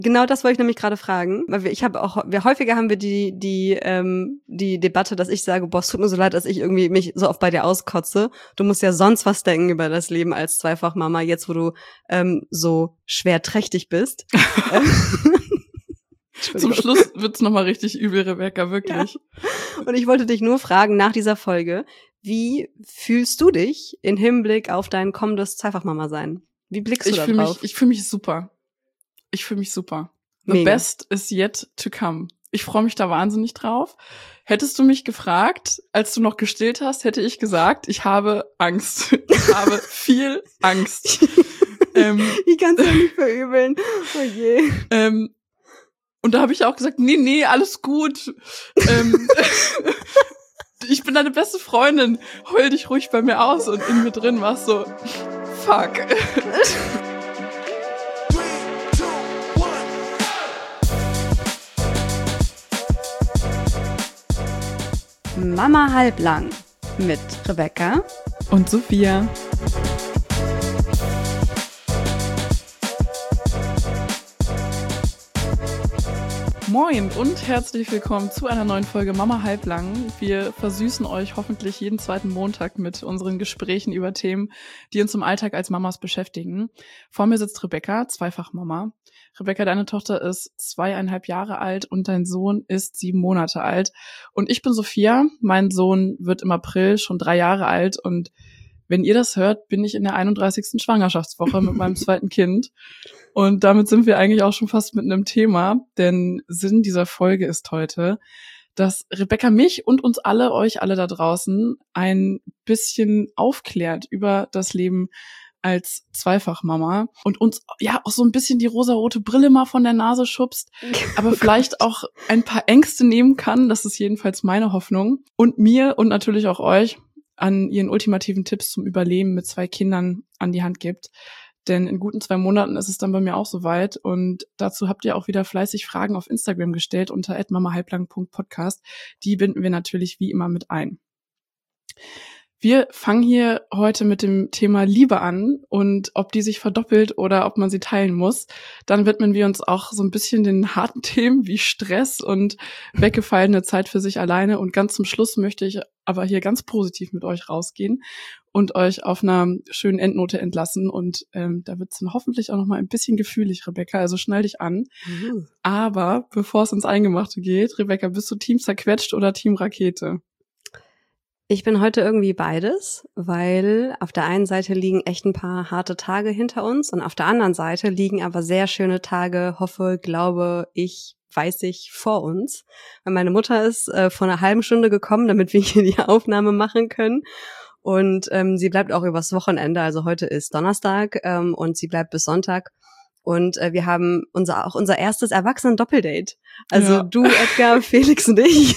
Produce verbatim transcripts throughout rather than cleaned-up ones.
Genau das wollte ich nämlich gerade fragen, weil wir, ich habe auch, wir häufiger haben wir die die ähm, die Debatte, dass ich sage, boah, es tut mir so leid, dass ich irgendwie mich so oft bei dir auskotze. Du musst ja sonst was denken über das Leben als Zweifachmama, jetzt wo du ähm, so schwer trächtig bist. Zum Schluss wird's nochmal richtig übel, Rebecca, wirklich. Ja. Und ich wollte dich nur fragen, nach dieser Folge, wie fühlst du dich im Hinblick auf dein kommendes Zweifachmama-Sein? Wie blickst du ich da fühl drauf? Mich, ich fühle mich super. Ich fühle mich super. The Mega. best is yet to come. Ich freue mich da wahnsinnig drauf. Hättest du mich gefragt, als du noch gestillt hast, hätte ich gesagt, ich habe Angst. Ich habe viel Angst. ähm, ich kann es ja nicht verübeln. Oh je. Ähm, und da habe ich auch gesagt, nee, nee, alles gut. ähm, ich bin deine beste Freundin. Heul dich ruhig bei mir aus. Und in mir drin war es so, fuck. Mama halblang mit Rebecca und Sophia. Moin und herzlich willkommen zu einer neuen Folge Mama halblang. Wir versüßen euch hoffentlich jeden zweiten Montag mit unseren Gesprächen über Themen, die uns im Alltag als Mamas beschäftigen. Vor mir sitzt Rebecca, Zweifachmama. Rebecca, deine Tochter ist zweieinhalb Jahre alt und dein Sohn ist sieben Monate alt. Und ich bin Sophia, mein Sohn wird im April schon drei Jahre alt und wenn ihr das hört, bin ich in der einunddreißigsten Schwangerschaftswoche mit meinem zweiten Kind. Und damit sind wir eigentlich auch schon fast mit einem Thema, denn Sinn dieser Folge ist heute, dass Rebecca mich und uns alle, euch alle da draußen, ein bisschen aufklärt über das Leben als Zweifachmama und uns ja auch so ein bisschen die rosarote Brille mal von der Nase schubst, aber oh vielleicht Gott. auch ein paar Ängste nehmen kann, das ist jedenfalls meine Hoffnung, und mir und natürlich auch euch an ihren ultimativen Tipps zum Überleben mit zwei Kindern an die Hand gibt. Denn in guten zwei Monaten ist es dann bei mir auch soweit. Und dazu habt ihr auch wieder fleißig Fragen auf Instagram gestellt unter at mamahalblang punkt podcast. Die binden wir natürlich wie immer mit ein. Wir fangen hier heute mit dem Thema Liebe an und ob die sich verdoppelt oder ob man sie teilen muss. Dann widmen wir uns auch so ein bisschen den harten Themen wie Stress und weggefallene Zeit für sich alleine. Und ganz zum Schluss möchte ich aber hier ganz positiv mit euch rausgehen und euch auf einer schönen Endnote entlassen. Und ähm, da wird es dann hoffentlich auch noch mal ein bisschen gefühlig, Rebecca, also schnall dich an. Mhm. Aber bevor es ins Eingemachte geht, Rebecca, bist du Team zerquetscht oder Team Rakete? Ich bin heute irgendwie beides, weil auf der einen Seite liegen echt ein paar harte Tage hinter uns und auf der anderen Seite liegen aber sehr schöne Tage, hoffe, glaube ich, weiß ich, vor uns. Weil meine Mutter ist äh, vor einer halben Stunde gekommen, damit wir hier die Aufnahme machen können. Und ähm, sie bleibt auch übers Wochenende, also heute ist Donnerstag ähm, und sie bleibt bis Sonntag. Und äh, wir haben unser auch unser erstes Erwachsenen-Doppeldate. Also ja. Du, Edgar, Felix und ich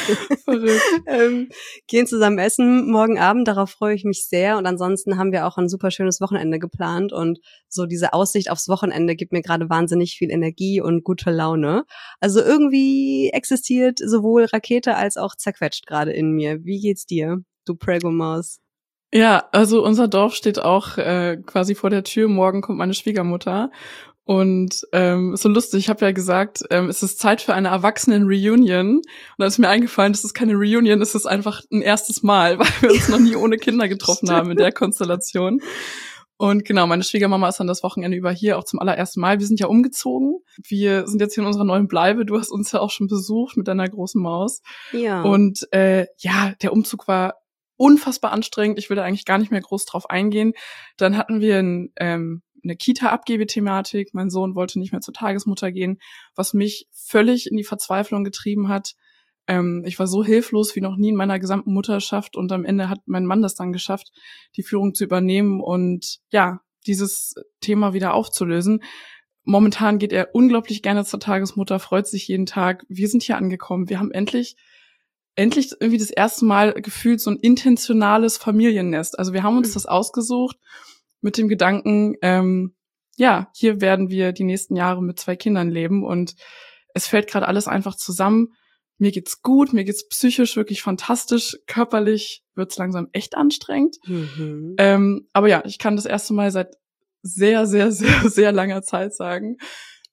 ähm, gehen zusammen essen morgen Abend. Darauf freue ich mich sehr. Und ansonsten haben wir auch ein super schönes Wochenende geplant. Und so diese Aussicht aufs Wochenende gibt mir gerade wahnsinnig viel Energie und gute Laune. Also irgendwie existiert sowohl Rakete als auch zerquetscht gerade in mir. Wie geht's dir, du Prego-Maus? Ja, also unser Dorf steht auch äh, quasi vor der Tür. Morgen kommt meine Schwiegermutter. Und ähm, ist so lustig, ich habe ja gesagt, ähm, es ist Zeit für eine Erwachsenen-Reunion. Und dann ist mir eingefallen, das ist keine Reunion, es ist einfach ein erstes Mal, weil wir uns noch nie ohne Kinder getroffen haben in der Konstellation. Und genau, meine Schwiegermama ist dann das Wochenende über hier auch zum allerersten Mal. Wir sind ja umgezogen. Wir sind jetzt hier in unserer neuen Bleibe. Du hast uns ja auch schon besucht mit deiner großen Maus. Ja. Und äh, ja, der Umzug war unfassbar anstrengend. Ich will da eigentlich gar nicht mehr groß drauf eingehen. Dann hatten wir ein, ähm, eine Kita-Abgebe-Thematik. Mein Sohn wollte nicht mehr zur Tagesmutter gehen, was mich völlig in die Verzweiflung getrieben hat. Ähm, ich war so hilflos wie noch nie in meiner gesamten Mutterschaft und am Ende hat mein Mann das dann geschafft, die Führung zu übernehmen und ja, dieses Thema wieder aufzulösen. Momentan geht er unglaublich gerne zur Tagesmutter, freut sich jeden Tag. Wir sind hier angekommen. Wir haben endlich endlich irgendwie das erste Mal gefühlt so ein intentionales Familiennest. Also wir haben uns das ausgesucht mit dem Gedanken, ähm, ja, hier werden wir die nächsten Jahre mit zwei Kindern leben und es fällt gerade alles einfach zusammen. Mir geht's gut, mir geht's psychisch wirklich fantastisch, körperlich wird's langsam echt anstrengend. Mhm. Ähm, aber ja, ich kann das erste Mal seit sehr, sehr, sehr, sehr langer Zeit sagen,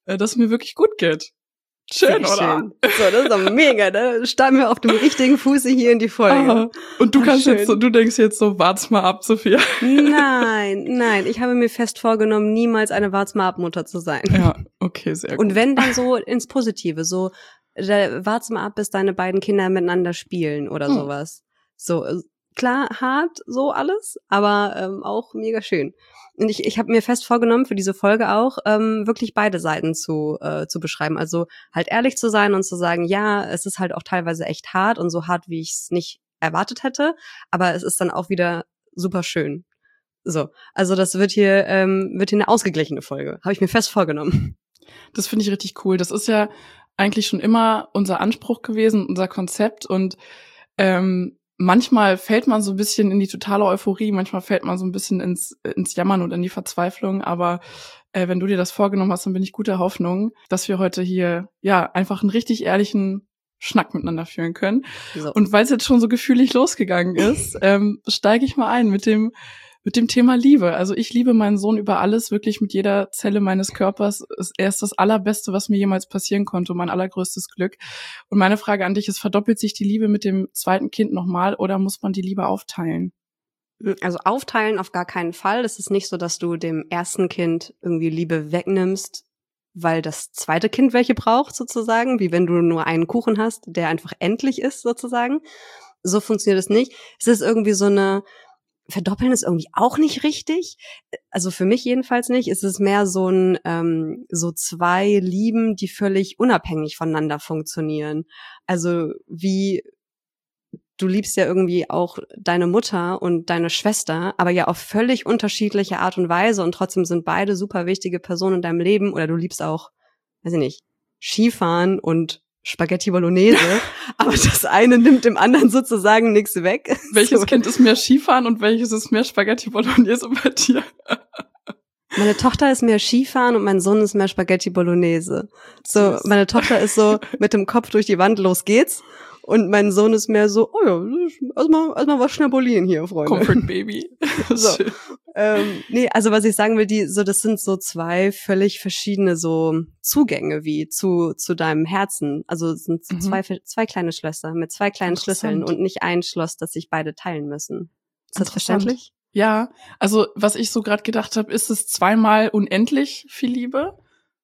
äh, dass es mir wirklich gut geht. Schön, Sehr oder? Schön. So, das ist doch mega, da starten wir auf dem richtigen Fuße hier in die Folge. Aha. Und du Ach, kannst schön. jetzt so, du denkst jetzt so, wart's mal ab, Sophia. Nein, nein, ich habe mir fest vorgenommen, niemals eine Wart's mal ab Mutter zu sein. Ja, okay, sehr gut. Und wenn, dann so ins Positive, so, da, wart's mal ab, bis deine beiden Kinder miteinander spielen oder Hm. sowas. So, äh, klar, hart, so alles, aber ähm, auch mega schön. Und ich, ich habe mir fest vorgenommen, für diese Folge auch, ähm, wirklich beide Seiten zu, äh, zu beschreiben. Also halt ehrlich zu sein und zu sagen, ja, es ist halt auch teilweise echt hart und so hart, wie ich es nicht erwartet hätte, aber es ist dann auch wieder super schön. So, also das wird hier, ähm, wird hier eine ausgeglichene Folge. Habe ich mir fest vorgenommen. Das finde ich richtig cool. Das ist ja eigentlich schon immer unser Anspruch gewesen, unser Konzept. Und ähm, manchmal fällt man so ein bisschen in die totale Euphorie, manchmal fällt man so ein bisschen ins, ins Jammern und in die Verzweiflung. Aber äh, wenn du dir das vorgenommen hast, dann bin ich guter Hoffnung, dass wir heute hier ja einfach einen richtig ehrlichen Schnack miteinander führen können. So. Und weil es jetzt schon so gefühlig losgegangen ist, ähm, steige ich mal ein mit dem mit dem Thema Liebe. Also ich liebe meinen Sohn über alles, wirklich mit jeder Zelle meines Körpers. Er ist das Allerbeste, was mir jemals passieren konnte, mein allergrößtes Glück. Und meine Frage an dich ist, verdoppelt sich die Liebe mit dem zweiten Kind nochmal oder muss man die Liebe aufteilen? Also aufteilen auf gar keinen Fall. Es ist nicht so, dass du dem ersten Kind irgendwie Liebe wegnimmst, weil das zweite Kind welche braucht, sozusagen, wie wenn du nur einen Kuchen hast, der einfach endlich ist, sozusagen. So funktioniert es nicht. Es ist irgendwie so eine, verdoppeln ist irgendwie auch nicht richtig. Also für mich jedenfalls nicht. Es ist mehr so ein, ähm, so zwei Lieben, die völlig unabhängig voneinander funktionieren. Also wie, du liebst ja irgendwie auch deine Mutter und deine Schwester, aber ja auf völlig unterschiedliche Art und Weise und trotzdem sind beide super wichtige Personen in deinem Leben. Oder du liebst auch, weiß ich nicht, Skifahren und Spaghetti Bolognese, aber das eine nimmt dem anderen sozusagen nichts weg. Welches So. Kind ist mehr Skifahren und welches ist mehr Spaghetti Bolognese bei dir? Meine Tochter ist mehr Skifahren und mein Sohn ist mehr Spaghetti Bolognese. So, Süß. meine Tochter ist so mit dem Kopf durch die Wand, los geht's. Und mein Sohn ist mehr so, oh ja, erstmal erstmal was schnabulieren hier, Freunde. Comfort Baby. So. Schön. Ähm, nee, also was ich sagen will, die, so, das sind so zwei völlig verschiedene so Zugänge wie zu, zu deinem Herzen. Also es sind Mhm. zwei, zwei kleine Schlösser mit zwei kleinen Schlüsseln Interessant. und nicht ein Schloss, das sich beide teilen müssen. Ist das Interessant. verständlich? Ja, also was ich so gerade gedacht habe, ist es zweimal unendlich viel Liebe?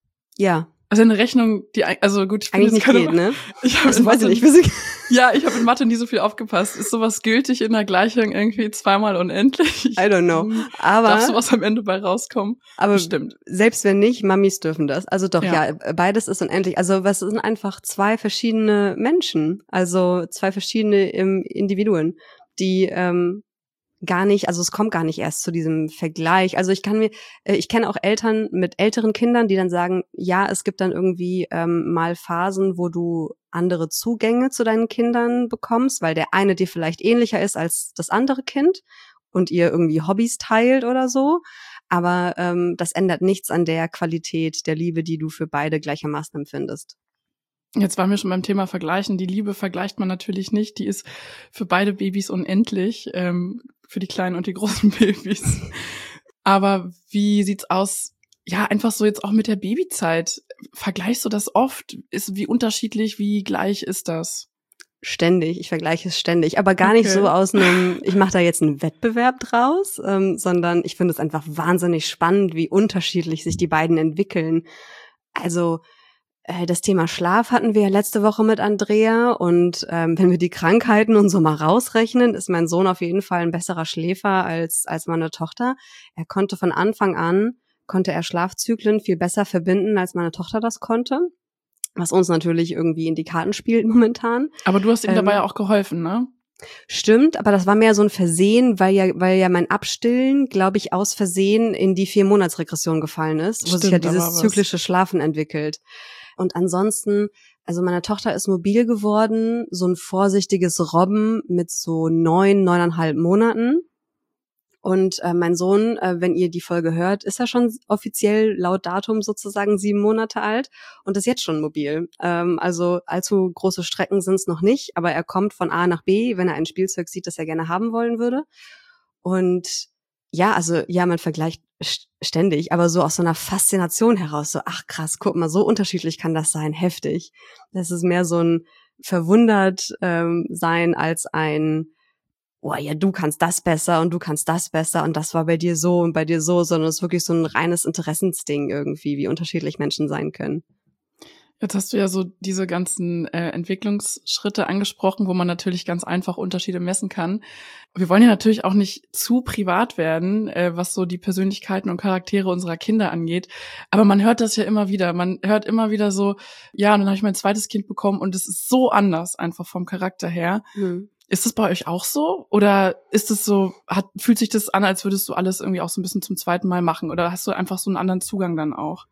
Ja. Also eine Rechnung, die, ein- also gut, ich bin Eigentlich jetzt nicht keine, geht, ne? ich habe Also in weiß ich Mathe, nicht, Physik. ja, ich habe in Mathe nie so viel aufgepasst. Ist sowas gültig in der Gleichung irgendwie zweimal unendlich? I don't know. Hm, Aber, Darf sowas am Ende bei rauskommen? aber Bestimmt. selbst wenn nicht, Mamis dürfen das. Also doch, Ja. ja, beides ist unendlich. Also was sind einfach zwei verschiedene Menschen, also zwei verschiedene ähm, Individuen, die ähm, gar nicht, also es kommt gar nicht erst zu diesem Vergleich. Also ich kann mir, äh, ich kenne auch Eltern mit älteren Kindern, die dann sagen, ja, es gibt dann irgendwie ähm, mal Phasen, wo du andere Zugänge zu deinen Kindern bekommst, weil der eine dir vielleicht ähnlicher ist als das andere Kind und ihr irgendwie Hobbys teilt oder so. Aber ähm, das ändert nichts an der Qualität der Liebe, die du für beide gleichermaßen empfindest. Jetzt waren wir schon beim Thema Vergleichen. Die Liebe vergleicht man natürlich nicht. Die ist für beide Babys unendlich, ähm, für die kleinen und die großen Babys. Aber wie sieht's aus? Ja, einfach so jetzt auch mit der Babyzeit. Vergleichst du das oft? Ist wie unterschiedlich, wie gleich ist das? Ständig, ich vergleiche es ständig, aber gar nicht Okay. so aus einem, ich mache da jetzt einen Wettbewerb draus, ähm, sondern ich finde es einfach wahnsinnig spannend, wie unterschiedlich sich die beiden entwickeln. Also äh, das Thema Schlaf hatten wir ja letzte Woche mit Andrea und ähm, wenn wir die Krankheiten und so mal rausrechnen, ist mein Sohn auf jeden Fall ein besserer Schläfer als als meine Tochter. Er konnte von Anfang an, konnte er Schlafzyklen viel besser verbinden, als meine Tochter das konnte. Was uns natürlich irgendwie in die Karten spielt momentan. Aber du hast ihm Ähm, dabei ja auch geholfen, ne? Stimmt, aber das war mehr so ein Versehen, weil ja, weil ja mein Abstillen, glaube ich, aus Versehen in die Vier-Monats-Regression gefallen ist, wo sich ja Stimmt, da war dieses was. zyklische Schlafen entwickelt. Und ansonsten, also meine Tochter ist mobil geworden, so ein vorsichtiges Robben mit so neun, neuneinhalb Monaten. Und äh, mein Sohn, äh, wenn ihr die Folge hört, ist er schon offiziell laut Datum sozusagen sieben Monate alt und ist jetzt schon mobil. Ähm, also allzu große Strecken sind es noch nicht, aber er kommt von A nach B, wenn er ein Spielzeug sieht, das er gerne haben wollen würde. Und ja, also ja, man vergleicht ständig, aber so aus so einer Faszination heraus, so ach krass, guck mal, so unterschiedlich kann das sein, heftig. Das ist mehr so ein verwundert ähm, sein als ein, oh ja, du kannst das besser und du kannst das besser und das war bei dir so und bei dir so, sondern es ist wirklich so ein reines Interessensding irgendwie, wie unterschiedlich Menschen sein können. Jetzt hast du ja so diese ganzen äh, Entwicklungsschritte angesprochen, wo man natürlich ganz einfach Unterschiede messen kann. Wir wollen ja natürlich auch nicht zu privat werden, äh, was so die Persönlichkeiten und Charaktere unserer Kinder angeht. Aber man hört das ja immer wieder. Man hört immer wieder so, ja, und dann habe ich mein zweites Kind bekommen und es ist so anders einfach vom Charakter her. Mhm. Ist das bei euch auch so? Oder ist es so, hat, fühlt sich das an, als würdest du alles irgendwie auch so ein bisschen zum zweiten Mal machen? Oder hast du einfach so einen anderen Zugang dann auch?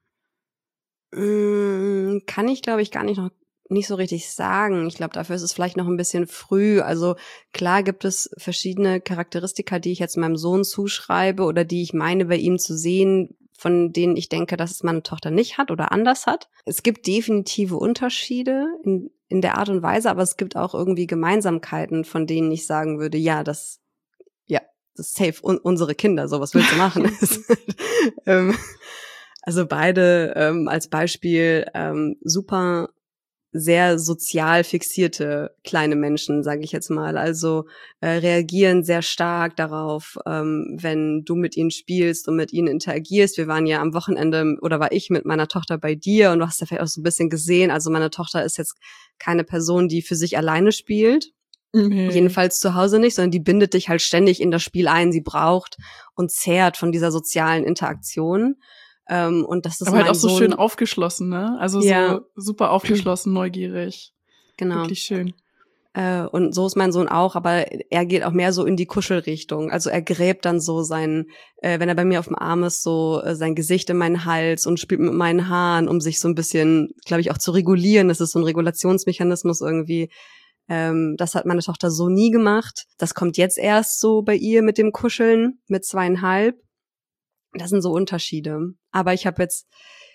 Kann ich, glaube ich, gar nicht noch nicht so richtig sagen. Ich glaube, dafür ist es vielleicht noch ein bisschen früh. Also klar gibt es verschiedene Charakteristika, die ich jetzt meinem Sohn zuschreibe oder die ich meine, bei ihm zu sehen, von denen ich denke, dass es meine Tochter nicht hat oder anders hat. Es gibt definitive Unterschiede in, in der Art und Weise, aber es gibt auch irgendwie Gemeinsamkeiten, von denen ich sagen würde, ja, das, ja, das ist safe un- unsere Kinder, so was willst du machen? ähm, Also beide ähm, als Beispiel ähm, super sehr sozial fixierte kleine Menschen, sage ich jetzt mal. Also äh, reagieren sehr stark darauf, ähm, wenn du mit ihnen spielst und mit ihnen interagierst. Wir waren ja am Wochenende, oder war ich mit meiner Tochter bei dir und du hast ja vielleicht auch so ein bisschen gesehen. Also meine Tochter ist jetzt keine Person, die für sich alleine spielt. Nee. Jedenfalls zu Hause nicht, sondern die bindet dich halt ständig in das Spiel ein. Sie braucht und zehrt von dieser sozialen Interaktion. Um, und das ist aber halt auch so Sohn, schön aufgeschlossen, ne? Also ja. so super aufgeschlossen, neugierig. Genau. Wirklich schön. Äh, und so ist mein Sohn auch, aber er geht auch mehr so in die Kuschelrichtung. Also er gräbt dann so sein, äh, wenn er bei mir auf dem Arm ist, so äh, sein Gesicht in meinen Hals und spielt mit meinen Haaren, um sich so ein bisschen, glaube ich, auch zu regulieren. Das ist so ein Regulationsmechanismus irgendwie. Ähm, das hat meine Tochter so nie gemacht. Das kommt jetzt erst so bei ihr mit dem Kuscheln, mit zweieinhalb. Das sind so Unterschiede. Aber ich habe jetzt,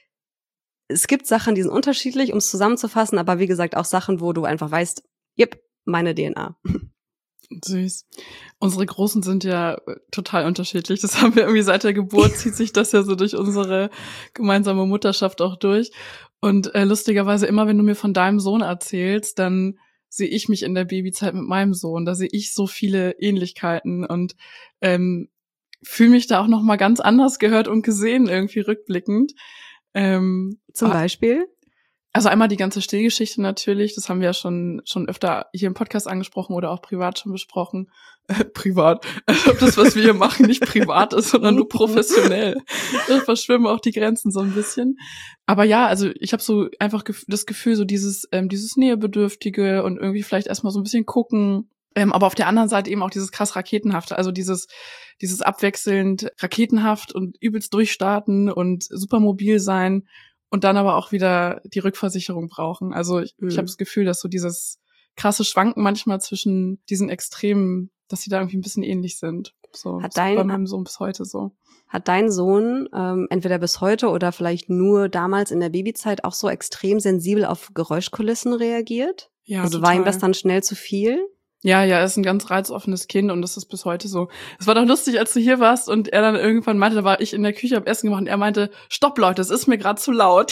es gibt Sachen, die sind unterschiedlich, um es zusammenzufassen, aber wie gesagt auch Sachen, wo du einfach weißt, yep, meine D N A. Süß. Unsere Großen sind ja total unterschiedlich. Das haben wir irgendwie seit der Geburt, zieht sich das ja so durch unsere gemeinsame Mutterschaft auch durch. Und äh, lustigerweise immer, wenn du mir von deinem Sohn erzählst, dann sehe ich mich in der Babyzeit mit meinem Sohn. Da sehe ich so viele Ähnlichkeiten und ähm, fühle mich da auch noch mal ganz anders gehört und gesehen, irgendwie rückblickend. Ähm, Zum Beispiel? Also einmal die ganze Stillgeschichte natürlich, das haben wir ja schon schon öfter hier im Podcast angesprochen oder auch privat schon besprochen. Äh, privat, als ob das, was wir hier machen, nicht privat ist, sondern nur professionell. Da verschwimmen auch die Grenzen so ein bisschen. Aber ja, also ich habe so einfach gef- das Gefühl, so dieses ähm, dieses Nähebedürftige und irgendwie vielleicht erstmal so ein bisschen gucken, Ähm, aber auf der anderen Seite eben auch dieses krass Raketenhafte, also dieses dieses abwechselnd raketenhaft und übelst durchstarten und super mobil sein und dann aber auch wieder die Rückversicherung brauchen. Also ich, mhm. ich habe das Gefühl, dass so dieses krasse Schwanken manchmal zwischen diesen Extremen, dass sie da irgendwie ein bisschen ähnlich sind. So hat dein, bei meinem Sohn bis heute so. Hat dein Sohn ähm, entweder bis heute oder vielleicht nur damals in der Babyzeit auch so extrem sensibel auf Geräuschkulissen reagiert? Ja, also total. war ihm das dann schnell zu viel? Ja, ja, er ist ein ganz reizoffenes Kind und das ist bis heute so. Es war doch lustig, als du hier warst und er dann irgendwann meinte, da war ich in der Küche, hab Essen gemacht und er meinte, stopp Leute, es ist mir gerade zu laut.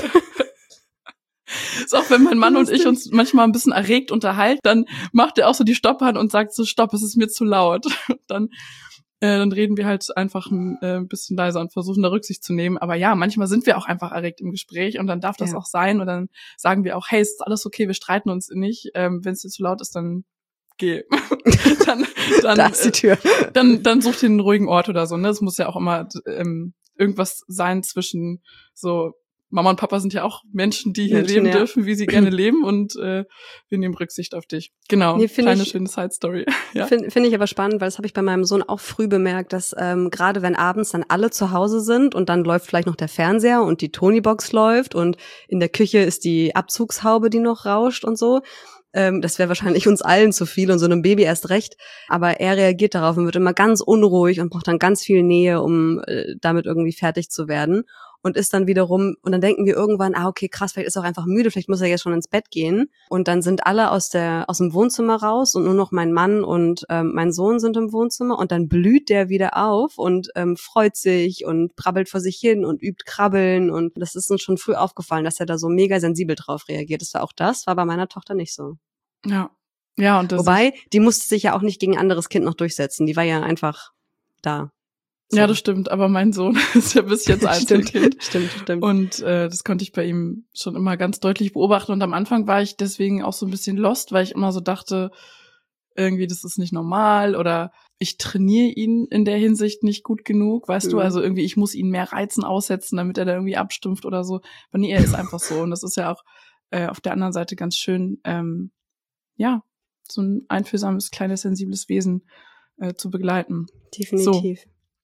Ist auch wenn mein Mann und ich uns manchmal ein bisschen erregt unterhalten, dann macht er auch so die Stopphand und sagt so, stopp, es ist mir zu laut. Dann, äh, dann reden wir halt einfach ein äh, bisschen leiser und versuchen da Rücksicht zu nehmen. Aber ja, manchmal sind wir auch einfach erregt im Gespräch und dann darf das ja. auch sein und dann sagen wir auch, hey, ist alles okay, wir streiten uns nicht. Ähm, wenn es dir zu laut ist, dann geh. dann, dann, da ist die Tür. Äh, dann, dann such dir einen ruhigen Ort oder so. Ne? Es muss ja auch immer ähm, irgendwas sein zwischen so Mama und Papa sind ja auch Menschen, die hier Menschen, leben ja. dürfen, wie sie gerne leben und äh, wir nehmen Rücksicht auf dich. Genau, nee, kleine ich, schöne Side-Story. Ja? Finde find ich aber spannend, weil das habe ich bei meinem Sohn auch früh bemerkt, dass ähm, gerade wenn abends dann alle zu Hause sind und dann läuft vielleicht noch der Fernseher und die Tonybox läuft und in der Küche ist die Abzugshaube, die noch rauscht und so. Ähm, das wäre wahrscheinlich uns allen zu viel und so einem Baby erst recht. Aber er reagiert darauf und wird immer ganz unruhig und braucht dann ganz viel Nähe, um äh, damit irgendwie fertig zu werden. und ist dann wiederum, und dann denken wir irgendwann, ah, okay, krass, vielleicht ist er auch einfach müde, vielleicht muss er jetzt schon ins Bett gehen. Und dann sind alle aus der aus dem Wohnzimmer raus und nur noch mein Mann und ähm, mein Sohn sind im Wohnzimmer und dann blüht der wieder auf und ähm, freut sich und brabbelt vor sich hin und übt Krabbeln und das ist uns schon früh aufgefallen, dass er da so mega sensibel drauf reagiert. Das war auch das, war bei meiner Tochter nicht so. Ja. Ja, und das Wobei, die musste sich ja auch nicht gegen ein anderes Kind noch durchsetzen. Die war ja einfach da. So. Ja, das stimmt. Aber mein Sohn ist ja bis jetzt Einzelkind. Stimmt, stimmt. Und äh, das konnte ich bei ihm schon immer ganz deutlich beobachten. Und am Anfang war ich deswegen auch so ein bisschen lost, weil ich immer so dachte, irgendwie, das ist nicht normal oder ich trainiere ihn in der Hinsicht nicht gut genug, weißt mhm. du? Also irgendwie, ich muss ihn mehr Reizen aussetzen, damit er da irgendwie abstumpft oder so. Aber nee, er ist einfach so. Und das ist ja auch äh, auf der anderen Seite ganz schön, ähm, ja, so ein einfühlsames, kleines, sensibles Wesen äh, zu begleiten. Definitiv.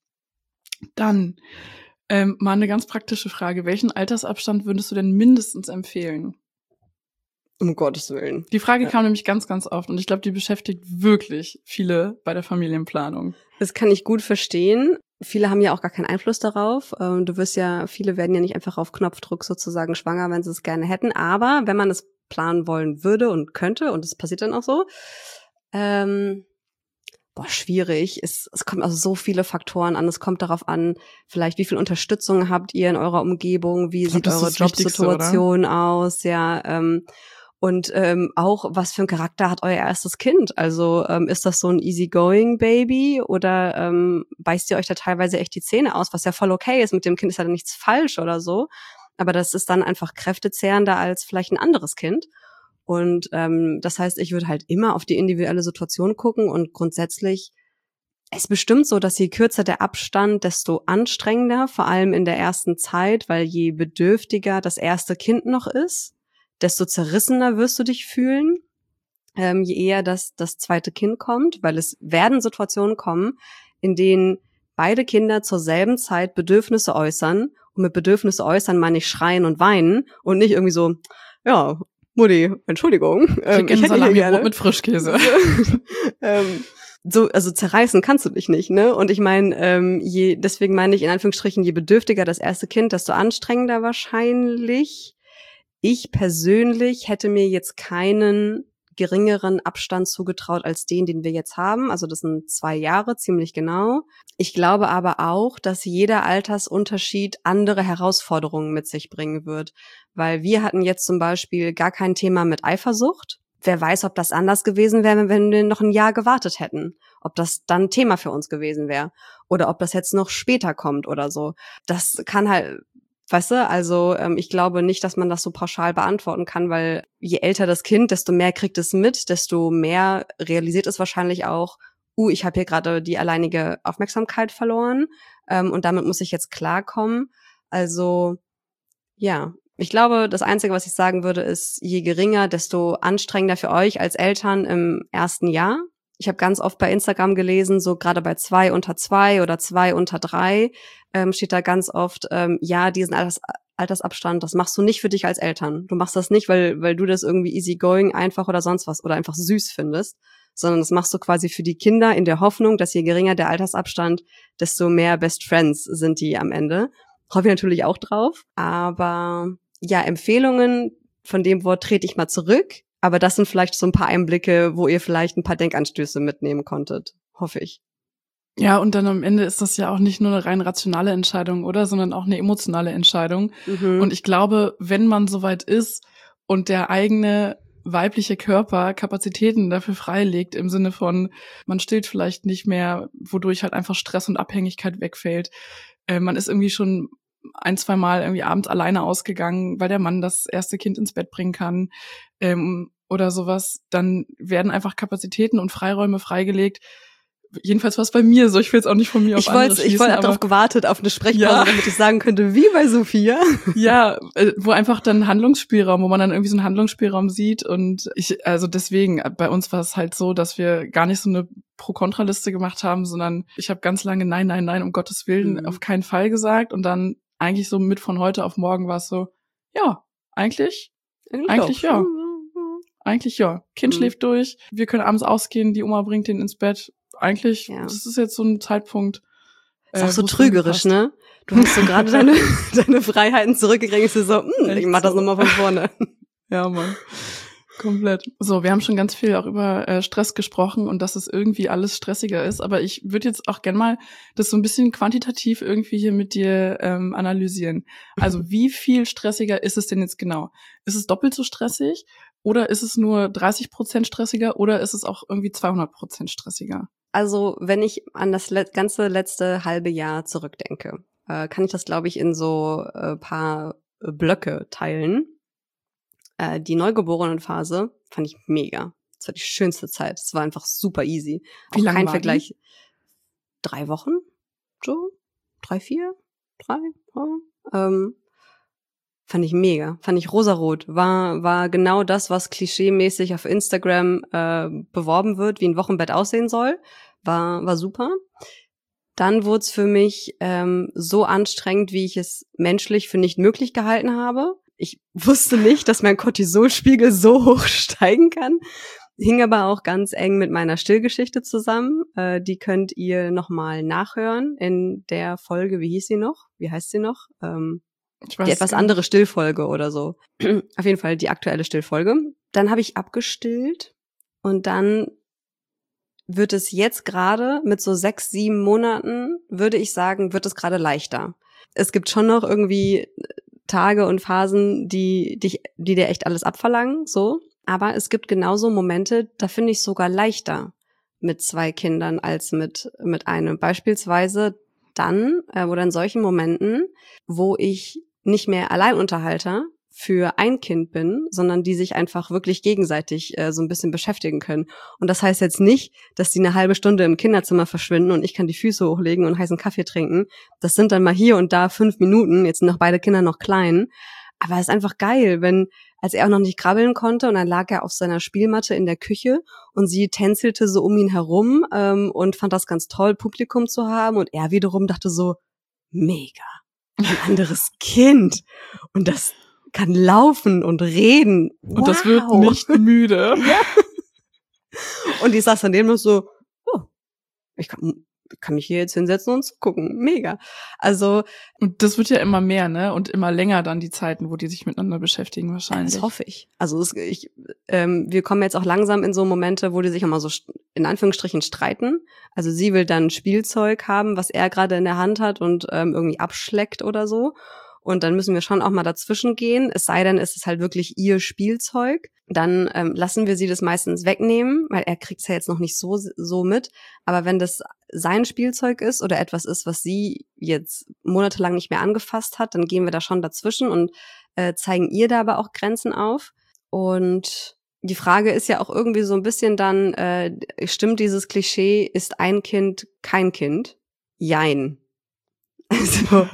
So. Dann ähm, mal eine ganz praktische Frage. Welchen Altersabstand würdest du denn mindestens empfehlen? Um Gottes Willen. Die Frage ja. kam nämlich ganz, ganz oft und ich glaube, die beschäftigt wirklich viele bei der Familienplanung. Das kann ich gut verstehen. Viele haben ja auch gar keinen Einfluss darauf. Du wirst ja, viele werden ja nicht einfach auf Knopfdruck sozusagen schwanger, wenn sie es gerne hätten. Aber wenn man es planen wollen würde und könnte, und das passiert dann auch so, ähm, boah, schwierig. Es, es kommt also so viele Faktoren an. Es kommt darauf an, vielleicht wie viel Unterstützung habt ihr in eurer Umgebung, wie glaub, sieht eure Jobsituation aus, ja, ähm, und ähm, auch, was für ein Charakter hat euer erstes Kind? Also ähm, ist das so ein easygoing Baby oder ähm, beißt ihr euch da teilweise echt die Zähne aus, was ja voll okay ist, mit dem Kind ist ja nichts falsch oder so, aber das ist dann einfach kräftezehrender als vielleicht ein anderes Kind. Und ähm, das heißt, ich würde halt immer auf die individuelle Situation gucken und grundsätzlich es ist bestimmt so, dass je kürzer der Abstand, desto anstrengender, vor allem in der ersten Zeit, weil je bedürftiger das erste Kind noch ist, desto zerrissener wirst du dich fühlen, ähm, je eher das, das zweite Kind kommt, weil es werden Situationen kommen, in denen beide Kinder zur selben Zeit Bedürfnisse äußern. Und mit Bedürfnisse äußern meine ich schreien und weinen und nicht irgendwie so, ja, Mutti, Entschuldigung, ähm, ich hätte hier gerne mit Frischkäse. ähm, so, also zerreißen kannst du dich nicht, ne? Und ich meine, ähm, je, deswegen meine ich in Anführungsstrichen, je bedürftiger das erste Kind, desto anstrengender wahrscheinlich. Ich persönlich hätte mir jetzt keinen geringeren Abstand zugetraut als den, den wir jetzt haben. Also das sind zwei Jahre, ziemlich genau. Ich glaube aber auch, dass jeder Altersunterschied andere Herausforderungen mit sich bringen wird. Weil wir hatten jetzt zum Beispiel gar kein Thema mit Eifersucht. Wer weiß, ob das anders gewesen wäre, wenn wir noch ein Jahr gewartet hätten. Ob das dann Thema für uns gewesen wäre. Oder ob das jetzt noch später kommt oder so. Das kann halt... Weißt du, also ähm, ich glaube nicht, dass man das so pauschal beantworten kann, weil je älter das Kind, desto mehr kriegt es mit, desto mehr realisiert es wahrscheinlich auch, uh, ich habe hier gerade die alleinige Aufmerksamkeit verloren ähm, und damit muss ich jetzt klarkommen. Also ja, ich glaube, das Einzige, was ich sagen würde, ist, je geringer, desto anstrengender für euch als Eltern im ersten Jahr. Ich habe ganz oft bei Instagram gelesen, so gerade bei zwei unter zwei oder zwei unter drei, ähm, steht da ganz oft, ähm, ja, diesen Alters, Altersabstand, das machst du nicht für dich als Eltern. Du machst das nicht, weil weil du das irgendwie easygoing einfach oder sonst was oder einfach süß findest, sondern das machst du quasi für die Kinder in der Hoffnung, dass je geringer der Altersabstand, desto mehr Best Friends sind die am Ende. Hoffe ich natürlich auch drauf. Aber ja, Empfehlungen, von dem Wort trete ich mal zurück. Aber das sind vielleicht so ein paar Einblicke, wo ihr vielleicht ein paar Denkanstöße mitnehmen konntet. Hoffe ich. Ja, und dann am Ende ist das ja auch nicht nur eine rein rationale Entscheidung, oder? Sondern auch eine emotionale Entscheidung. Mhm. Und ich glaube, wenn man soweit ist und der eigene weibliche Körper Kapazitäten dafür freilegt, im Sinne von, man stillt vielleicht nicht mehr, wodurch halt einfach Stress und Abhängigkeit wegfällt. Äh, man ist irgendwie schon ein, zwei Mal irgendwie abends alleine ausgegangen, weil der Mann das erste Kind ins Bett bringen kann. Ähm, oder sowas, dann werden einfach Kapazitäten und Freiräume freigelegt. Jedenfalls war es bei mir so. Ich will es auch nicht von mir auf ich andere schließen. Ich wollte darauf gewartet, auf eine Sprechpause, ja. damit ich sagen könnte, wie bei Sophia. Ja, wo einfach dann Handlungsspielraum, wo man dann irgendwie so einen Handlungsspielraum sieht. Und ich, also deswegen, bei uns war es halt so, dass wir gar nicht so eine Pro-Kontra-Liste gemacht haben, sondern ich habe ganz lange Nein, Nein, Nein, um Gottes Willen, mhm. auf keinen Fall gesagt. Und dann eigentlich so mit von heute auf morgen war es so, ja, eigentlich, eigentlich, eigentlich ja. Eigentlich ja. Kind mhm. schläft durch, wir können abends ausgehen, die Oma bringt den ins Bett. Eigentlich, ja. das ist jetzt so ein Zeitpunkt. Ist auch so trügerisch, ne? Du hast so gerade deine, deine Freiheiten zurückgekriegt, und so, hm, ich mach das nochmal von vorne. Ja, Mann. Komplett. So, wir haben schon ganz viel auch über äh, Stress gesprochen und dass es irgendwie alles stressiger ist, aber ich würde jetzt auch gerne mal das so ein bisschen quantitativ irgendwie hier mit dir ähm, analysieren. Also wie viel stressiger ist es denn jetzt genau? Ist es doppelt so stressig oder ist es nur dreißig Prozent stressiger oder ist es auch irgendwie zweihundert Prozent stressiger? Also wenn ich an das le- ganze letzte halbe Jahr zurückdenke, äh, kann ich das, glaube ich, in so äh, paar Blöcke teilen. Äh, die Neugeborenenphase fand ich mega. Das war die schönste Zeit. Es war einfach super easy. Wie Auch lang kein war Vergleich. die? Drei Wochen? So? Drei, vier? Drei? Oh. Ähm, fand ich mega. Fand ich rosarot. War, war genau das, was klischeemäßig auf Instagram äh, beworben wird, wie ein Wochenbett aussehen soll. War, war super. Dann wurde es für mich ähm, so anstrengend, wie ich es menschlich für nicht möglich gehalten habe. Ich wusste nicht, dass mein Cortisolspiegel so hoch steigen kann. Hing aber auch ganz eng mit meiner Stillgeschichte zusammen. Äh, die könnt ihr nochmal nachhören in der Folge, wie hieß sie noch? Wie heißt sie noch? Ähm, Ich weiß die etwas andere Stillfolge oder so. Auf jeden Fall die aktuelle Stillfolge. Dann habe ich abgestillt und dann wird es jetzt gerade mit so sechs, sieben Monaten, würde ich sagen, wird es gerade leichter. Es gibt schon noch irgendwie Tage und Phasen, die dich, die dir echt alles abverlangen, so. Aber es gibt genauso Momente, da finde ich es sogar leichter mit zwei Kindern als mit mit einem. Beispielsweise dann äh, oder in solchen Momenten, wo ich nicht mehr Alleinunterhalter für ein Kind bin, sondern die sich einfach wirklich gegenseitig äh, so ein bisschen beschäftigen können. Und das heißt jetzt nicht, dass die eine halbe Stunde im Kinderzimmer verschwinden und ich kann die Füße hochlegen und heißen Kaffee trinken. Das sind dann mal hier und da fünf Minuten, jetzt sind noch beide Kinder noch klein. Aber es ist einfach geil, wenn, als er auch noch nicht krabbeln konnte und dann lag er auf seiner Spielmatte in der Küche und sie tänzelte so um ihn herum ähm, und fand das ganz toll, Publikum zu haben. Und er wiederum dachte so, mega, ein anderes Kind. Und das kann laufen und reden. Wow. Und das wird nicht müde. Ja. Und ich saß dann dem noch so, oh, ich kann, kann mich hier jetzt hinsetzen und zugucken. Mega. Also. Und das wird ja immer mehr, ne? Und immer länger dann die Zeiten, wo die sich miteinander beschäftigen wahrscheinlich. Das hoffe ich. Also es, ich, ähm, wir kommen jetzt auch langsam in so Momente, wo die sich immer so in Anführungsstrichen streiten. Also sie will dann Spielzeug haben, was er gerade in der Hand hat und ähm, irgendwie abschleckt oder so. Und dann müssen wir schon auch mal dazwischen gehen. Es sei denn, es ist halt wirklich ihr Spielzeug. Dann ähm, lassen wir sie das meistens wegnehmen, weil er kriegt es ja jetzt noch nicht so so mit. Aber wenn das sein Spielzeug ist oder etwas ist, was sie jetzt monatelang nicht mehr angefasst hat, dann gehen wir da schon dazwischen und äh, zeigen ihr da aber auch Grenzen auf. Und die Frage ist ja auch irgendwie so ein bisschen dann, äh, stimmt dieses Klischee, ist ein Kind kein Kind? Jein. Also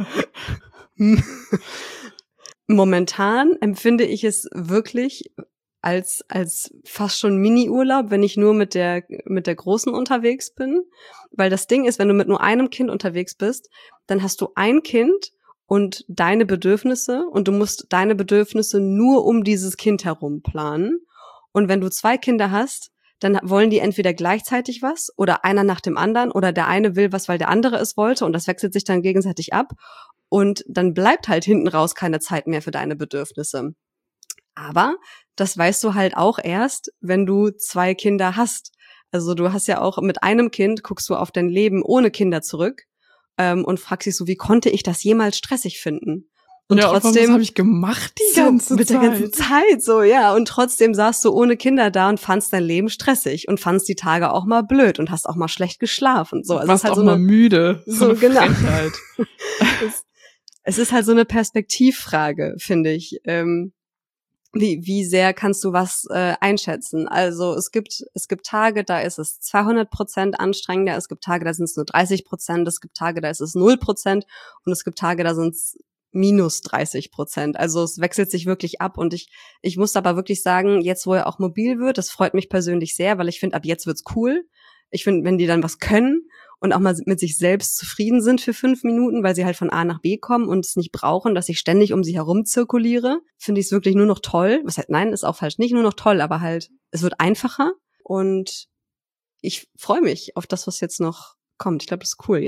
momentan empfinde ich es wirklich als als fast schon Mini-Urlaub, wenn ich nur mit der mit der Großen unterwegs bin. Weil das Ding ist, wenn du mit nur einem Kind unterwegs bist, dann hast du ein Kind und deine Bedürfnisse und du musst deine Bedürfnisse nur um dieses Kind herum planen. Und wenn du zwei Kinder hast, dann wollen die entweder gleichzeitig was oder einer nach dem anderen oder der eine will was, weil der andere es wollte und das wechselt sich dann gegenseitig ab. Und dann bleibt halt hinten raus keine Zeit mehr für deine Bedürfnisse. Aber das weißt du halt auch erst, wenn du zwei Kinder hast. Also du hast ja auch mit einem Kind, guckst du auf dein Leben ohne Kinder zurück ähm, und fragst dich so, wie konnte ich das jemals stressig finden? Und ja, trotzdem, was habe ich gemacht die so, ganze mit Zeit? der ganzen Zeit, so, ja. Und trotzdem saßt du ohne Kinder da und fandst dein Leben stressig und fandst die Tage auch mal blöd und hast auch mal schlecht geschlafen. So, also warst halt auch so mal eine, müde. So, so genau. Frechheit. es, es ist halt so eine Perspektivfrage, finde ich. Ähm, wie, wie sehr kannst du was äh, einschätzen? Also es gibt es gibt Tage, da ist es zweihundert Prozent anstrengender, es gibt Tage, da sind es nur dreißig Prozent, es gibt Tage, da ist es null Prozent und es gibt Tage, da sind es minus dreißig Prozent. Also es wechselt sich wirklich ab und ich ich muss aber wirklich sagen, jetzt wo er auch mobil wird, das freut mich persönlich sehr, weil ich finde, ab jetzt wird's cool. Ich finde, wenn die dann was können und auch mal mit sich selbst zufrieden sind für fünf Minuten, weil sie halt von A nach B kommen und es nicht brauchen, dass ich ständig um sie herum zirkuliere, finde ich es wirklich nur noch toll. Was heißt, nein, ist auch falsch, nicht nur noch toll, aber halt, es wird einfacher und ich freue mich auf das, was jetzt noch kommt. Ich glaube, das ist cool jetzt.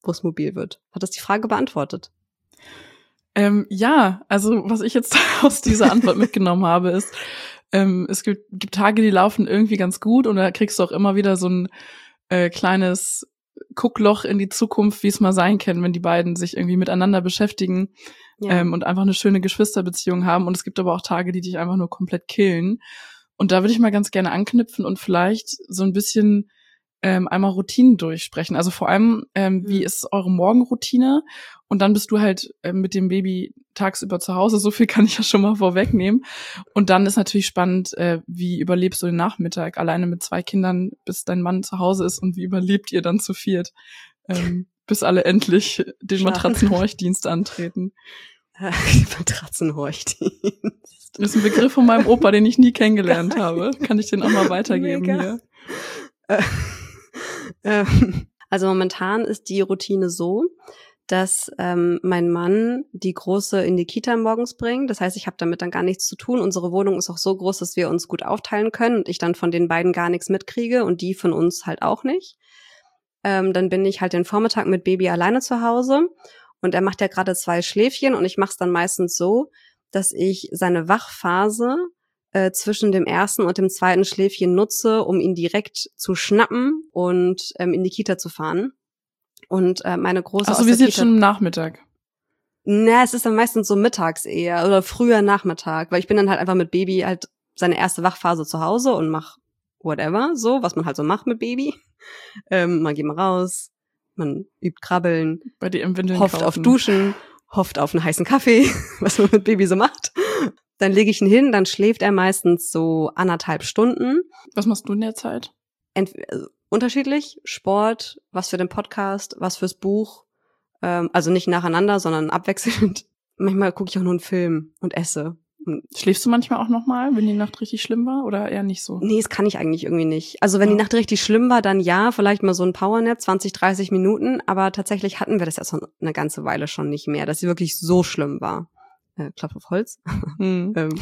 wo es mobil wird. Hat das die Frage beantwortet? Ähm, ja, also was ich jetzt aus dieser Antwort mitgenommen habe, ist, ähm, es gibt, gibt Tage, die laufen irgendwie ganz gut und da kriegst du auch immer wieder so ein äh, kleines Guckloch in die Zukunft, wie es mal sein kann, wenn die beiden sich irgendwie miteinander beschäftigen ja. ähm, und einfach eine schöne Geschwisterbeziehung haben. Und es gibt aber auch Tage, die dich einfach nur komplett killen. Und da würde ich mal ganz gerne anknüpfen und vielleicht so ein bisschen ähm, einmal Routinen durchsprechen. Also vor allem, ähm, wie ist eure Morgenroutine? Und dann bist du halt ähm, mit dem Baby tagsüber zu Hause. So viel kann ich ja schon mal vorwegnehmen. Und dann ist natürlich spannend, äh, wie überlebst du den Nachmittag alleine mit zwei Kindern, bis dein Mann zu Hause ist und wie überlebt ihr dann zu viert, ähm, bis alle endlich den Schlafen. Matratzenhorchdienst antreten. Matratzenhorchdienst. Das ist ein Begriff von meinem Opa, den ich nie kennengelernt habe. Kann ich den auch mal weitergeben Mega. hier? Also momentan ist die Routine so, dass ähm, mein Mann die Große in die Kita morgens bringt. Das heißt, ich habe damit dann gar nichts zu tun. Unsere Wohnung ist auch so groß, dass wir uns gut aufteilen können und ich dann von den beiden gar nichts mitkriege und die von uns halt auch nicht. Ähm, dann bin ich halt den Vormittag mit Baby alleine zu Hause und er macht ja gerade zwei Schläfchen und ich mache es dann meistens so, dass ich seine Wachphase äh, zwischen dem ersten und dem zweiten Schläfchen nutze, um ihn direkt zu schnappen und ähm, in die Kita zu fahren. Und äh, meine Große Ach so, aus wir der sind Kita, jetzt schon am Nachmittag. Na, es ist dann meistens so mittags eher oder früher Nachmittag, weil ich bin dann halt einfach mit Baby halt seine erste Wachphase zu Hause und mach whatever, so, was man halt so macht mit Baby. Ähm, man geht mal raus, man übt Krabbeln, Bei dir im Windeln hofft kaufen. auf Duschen, hofft auf einen heißen Kaffee, was man mit Baby so macht. Dann lege ich ihn hin, dann schläft er meistens so anderthalb Stunden. Was machst du in der Zeit? Ent- also unterschiedlich, Sport, was für den Podcast, was fürs Buch. Ähm, also nicht nacheinander, sondern abwechselnd. Manchmal gucke ich auch nur einen Film und esse. Schläfst du manchmal auch nochmal, wenn die Nacht richtig schlimm war oder eher nicht so? Nee, das kann ich eigentlich irgendwie nicht. Also wenn Ja. die Nacht richtig schlimm war, dann ja, vielleicht mal so ein Powernap, zwanzig, dreißig Minuten. Aber tatsächlich hatten wir das ja schon eine ganze Weile schon nicht mehr, dass sie wirklich so schlimm war. Äh, Klopf auf Holz. Hm. ähm,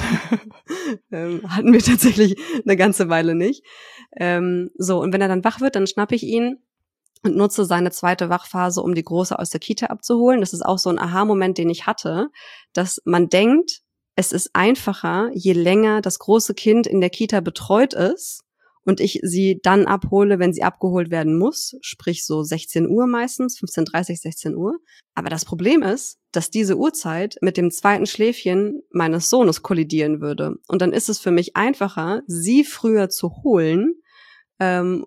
ähm, hatten wir tatsächlich eine ganze Weile nicht. Ähm, so, und wenn er dann wach wird, dann schnappe ich ihn und nutze seine zweite Wachphase, um die Große aus der Kita abzuholen. Das ist auch so ein Aha-Moment, den ich hatte, dass man denkt, es ist einfacher, je länger das große Kind in der Kita betreut ist und ich sie dann abhole, wenn sie abgeholt werden muss, sprich so sechzehn Uhr meistens, fünfzehn Uhr dreißig, sechzehn Uhr. Aber das Problem ist, dass diese Uhrzeit mit dem zweiten Schläfchen meines Sohnes kollidieren würde. Und dann ist es für mich einfacher, sie früher zu holen, ähm,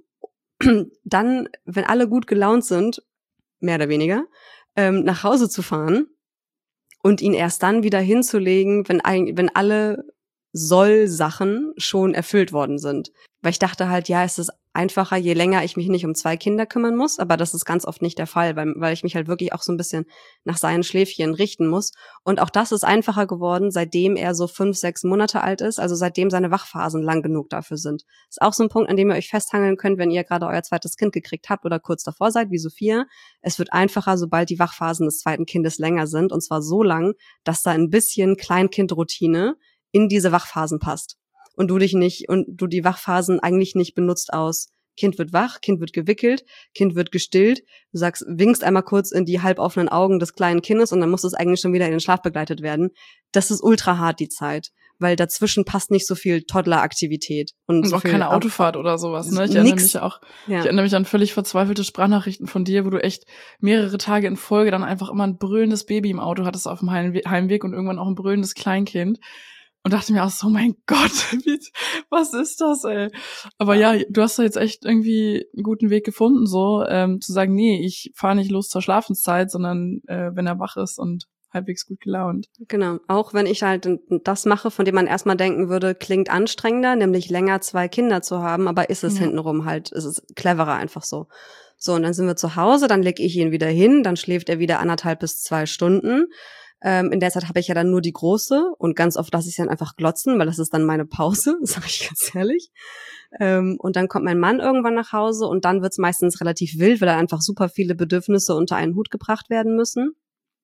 dann, wenn alle gut gelaunt sind, mehr oder weniger, ähm, nach Hause zu fahren und ihn erst dann wieder hinzulegen, wenn, ein, wenn alle Soll-Sachen schon erfüllt worden sind. Weil ich dachte halt, ja, es ist einfacher, je länger ich mich nicht um zwei Kinder kümmern muss, aber das ist ganz oft nicht der Fall, weil, weil ich mich halt wirklich auch so ein bisschen nach seinen Schläfchen richten muss. Und auch das ist einfacher geworden, seitdem er so fünf, sechs Monate alt ist, also seitdem seine Wachphasen lang genug dafür sind. Ist auch so ein Punkt, an dem ihr euch festhangeln könnt, wenn ihr gerade euer zweites Kind gekriegt habt oder kurz davor seid, wie Sophia. Es wird einfacher, sobald die Wachphasen des zweiten Kindes länger sind, und zwar so lang, dass da ein bisschen Kleinkindroutine in diese Wachphasen passt. Und du dich nicht, und du die Wachphasen eigentlich nicht benutzt aus Kind wird wach, Kind wird gewickelt, Kind wird gestillt, du sagst, winkst einmal kurz in die halboffenen Augen des kleinen Kindes und dann muss es eigentlich schon wieder in den Schlaf begleitet werden. Das ist ultra hart, die Zeit, weil dazwischen passt nicht so viel Toddler-Aktivität. Und, Und so auch viel keine Ab- Autofahrt oder sowas, ne? Ich erinnere Nix. mich auch, Ja. ich erinnere mich an völlig verzweifelte Sprachnachrichten von dir, wo du echt mehrere Tage in Folge dann einfach immer ein brüllendes Baby im Auto hattest auf dem Heimwe- Heimweg und irgendwann auch ein brüllendes Kleinkind. Und dachte mir auch so, mein Gott, wie, was ist das, ey? Aber ja. ja, du hast da jetzt echt irgendwie einen guten Weg gefunden, so ähm, zu sagen, nee, ich fahre nicht los zur Schlafenszeit, sondern äh, wenn er wach ist und halbwegs gut gelaunt. Genau, auch wenn ich halt das mache, von dem man erstmal denken würde, klingt anstrengender, nämlich länger zwei Kinder zu haben, aber ist es Ja. hintenrum halt, ist es cleverer einfach so. So, und dann sind wir zu Hause, dann leg ich ihn wieder hin, dann schläft er wieder anderthalb bis zwei Stunden. Ähm, in der Zeit habe ich ja dann nur die Große und ganz oft lasse ich sie dann einfach glotzen, weil das ist dann meine Pause, sage ich ganz ehrlich. Ähm, und dann kommt mein Mann irgendwann nach Hause und dann wird's meistens relativ wild, weil da einfach super viele Bedürfnisse unter einen Hut gebracht werden müssen.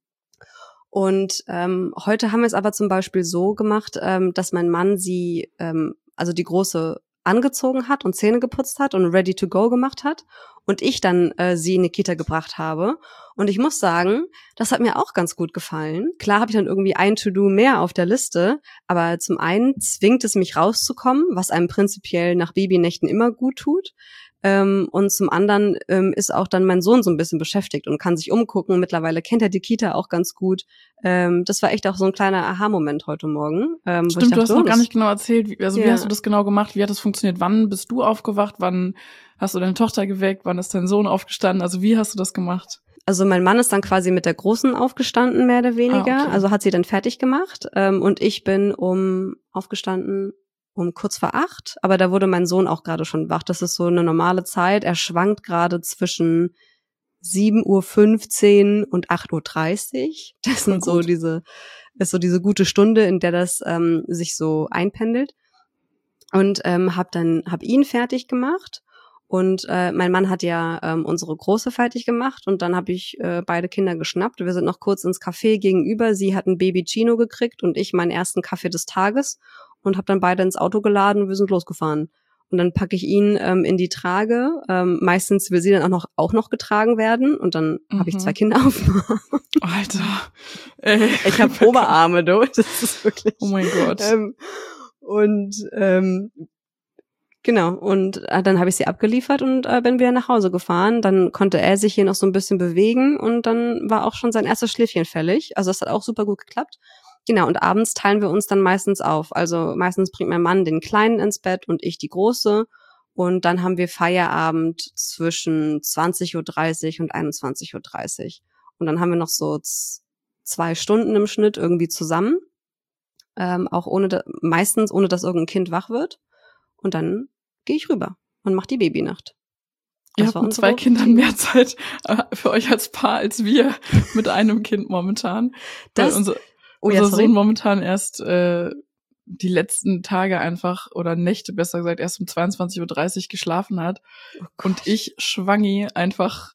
Und ähm, heute haben wir es aber zum Beispiel so gemacht, ähm, dass mein Mann sie, ähm, also die Große, angezogen hat und Zähne geputzt hat und ready to go gemacht hat und ich dann äh, sie in die Kita gebracht habe. Und ich muss sagen, das hat mir auch ganz gut gefallen. Klar habe ich dann irgendwie ein To-Do mehr auf der Liste, aber zum einen zwingt es mich rauszukommen, was einem prinzipiell nach Babynächten immer gut tut. Ähm, und zum anderen ähm, ist auch dann mein Sohn so ein bisschen beschäftigt und kann sich umgucken. Mittlerweile kennt er die Kita auch ganz gut. Ähm, das war echt auch so ein kleiner Aha-Moment heute Morgen. Ähm, Stimmt, wo ich dachte, du hast oh, noch gar das- nicht genau erzählt. Wie, also wie Ja. hast du das genau gemacht? Wie hat das funktioniert? Wann bist du aufgewacht? Wann hast du deine Tochter geweckt? Wann ist dein Sohn aufgestanden? Also wie hast du das gemacht? Also mein Mann ist dann quasi mit der Großen aufgestanden, mehr oder weniger. Ah, okay. Also hat sie dann fertig gemacht. Ähm, und ich bin um aufgestanden um kurz vor acht. Aber da wurde mein Sohn auch gerade schon wach. Das ist so eine normale Zeit. Er schwankt gerade zwischen sieben Uhr fünfzehn und acht Uhr dreißig. Das sind so gut. diese, ist so diese gute Stunde, in der das ähm, sich so einpendelt. Und ähm, hab dann hab ihn fertig gemacht. Und äh, mein Mann hat ja ähm, unsere Große fertig gemacht und dann habe ich äh, beide Kinder geschnappt. Wir sind noch kurz ins Café gegenüber. Sie hat ein Baby Chino gekriegt und ich meinen ersten Kaffee des Tages und habe dann beide ins Auto geladen und wir sind losgefahren. Und dann packe ich ihn ähm, in die Trage. Ähm, meistens will sie dann auch noch auch noch getragen werden und dann Mhm. habe ich zwei Kinder auf dem Arm. Alter. Ey. Ich habe Oberarme, du. Das ist wirklich. Oh mein Gott. Ähm, und ähm, Genau, und äh, dann habe ich sie abgeliefert und äh, bin wieder nach Hause gefahren. Dann konnte er sich hier noch so ein bisschen bewegen und dann war auch schon sein erstes Schläfchen fällig. Also das hat auch super gut geklappt. Genau, und abends teilen wir uns dann meistens auf. Also meistens bringt mein Mann den Kleinen ins Bett und ich die Große. Und dann haben wir Feierabend zwischen zwanzig Uhr dreißig und einundzwanzig Uhr dreißig. Und dann haben wir noch so z- zwei Stunden im Schnitt irgendwie zusammen. Ähm, auch ohne, da, meistens ohne, dass irgendein Kind wach wird. Und dann gehe ich rüber und mache die Babynacht. Ihr Das habt war mit unsere zwei Kindern Routine. mehr Zeit äh, für euch als Paar als wir mit einem Kind momentan. Das- Weil unser, Oh ja, unser sorry. Sohn momentan erst äh, die letzten Tage einfach, oder Nächte besser gesagt, erst um zweiundzwanzig Uhr dreißig geschlafen hat. Oh Gott. Und ich, Schwangi, einfach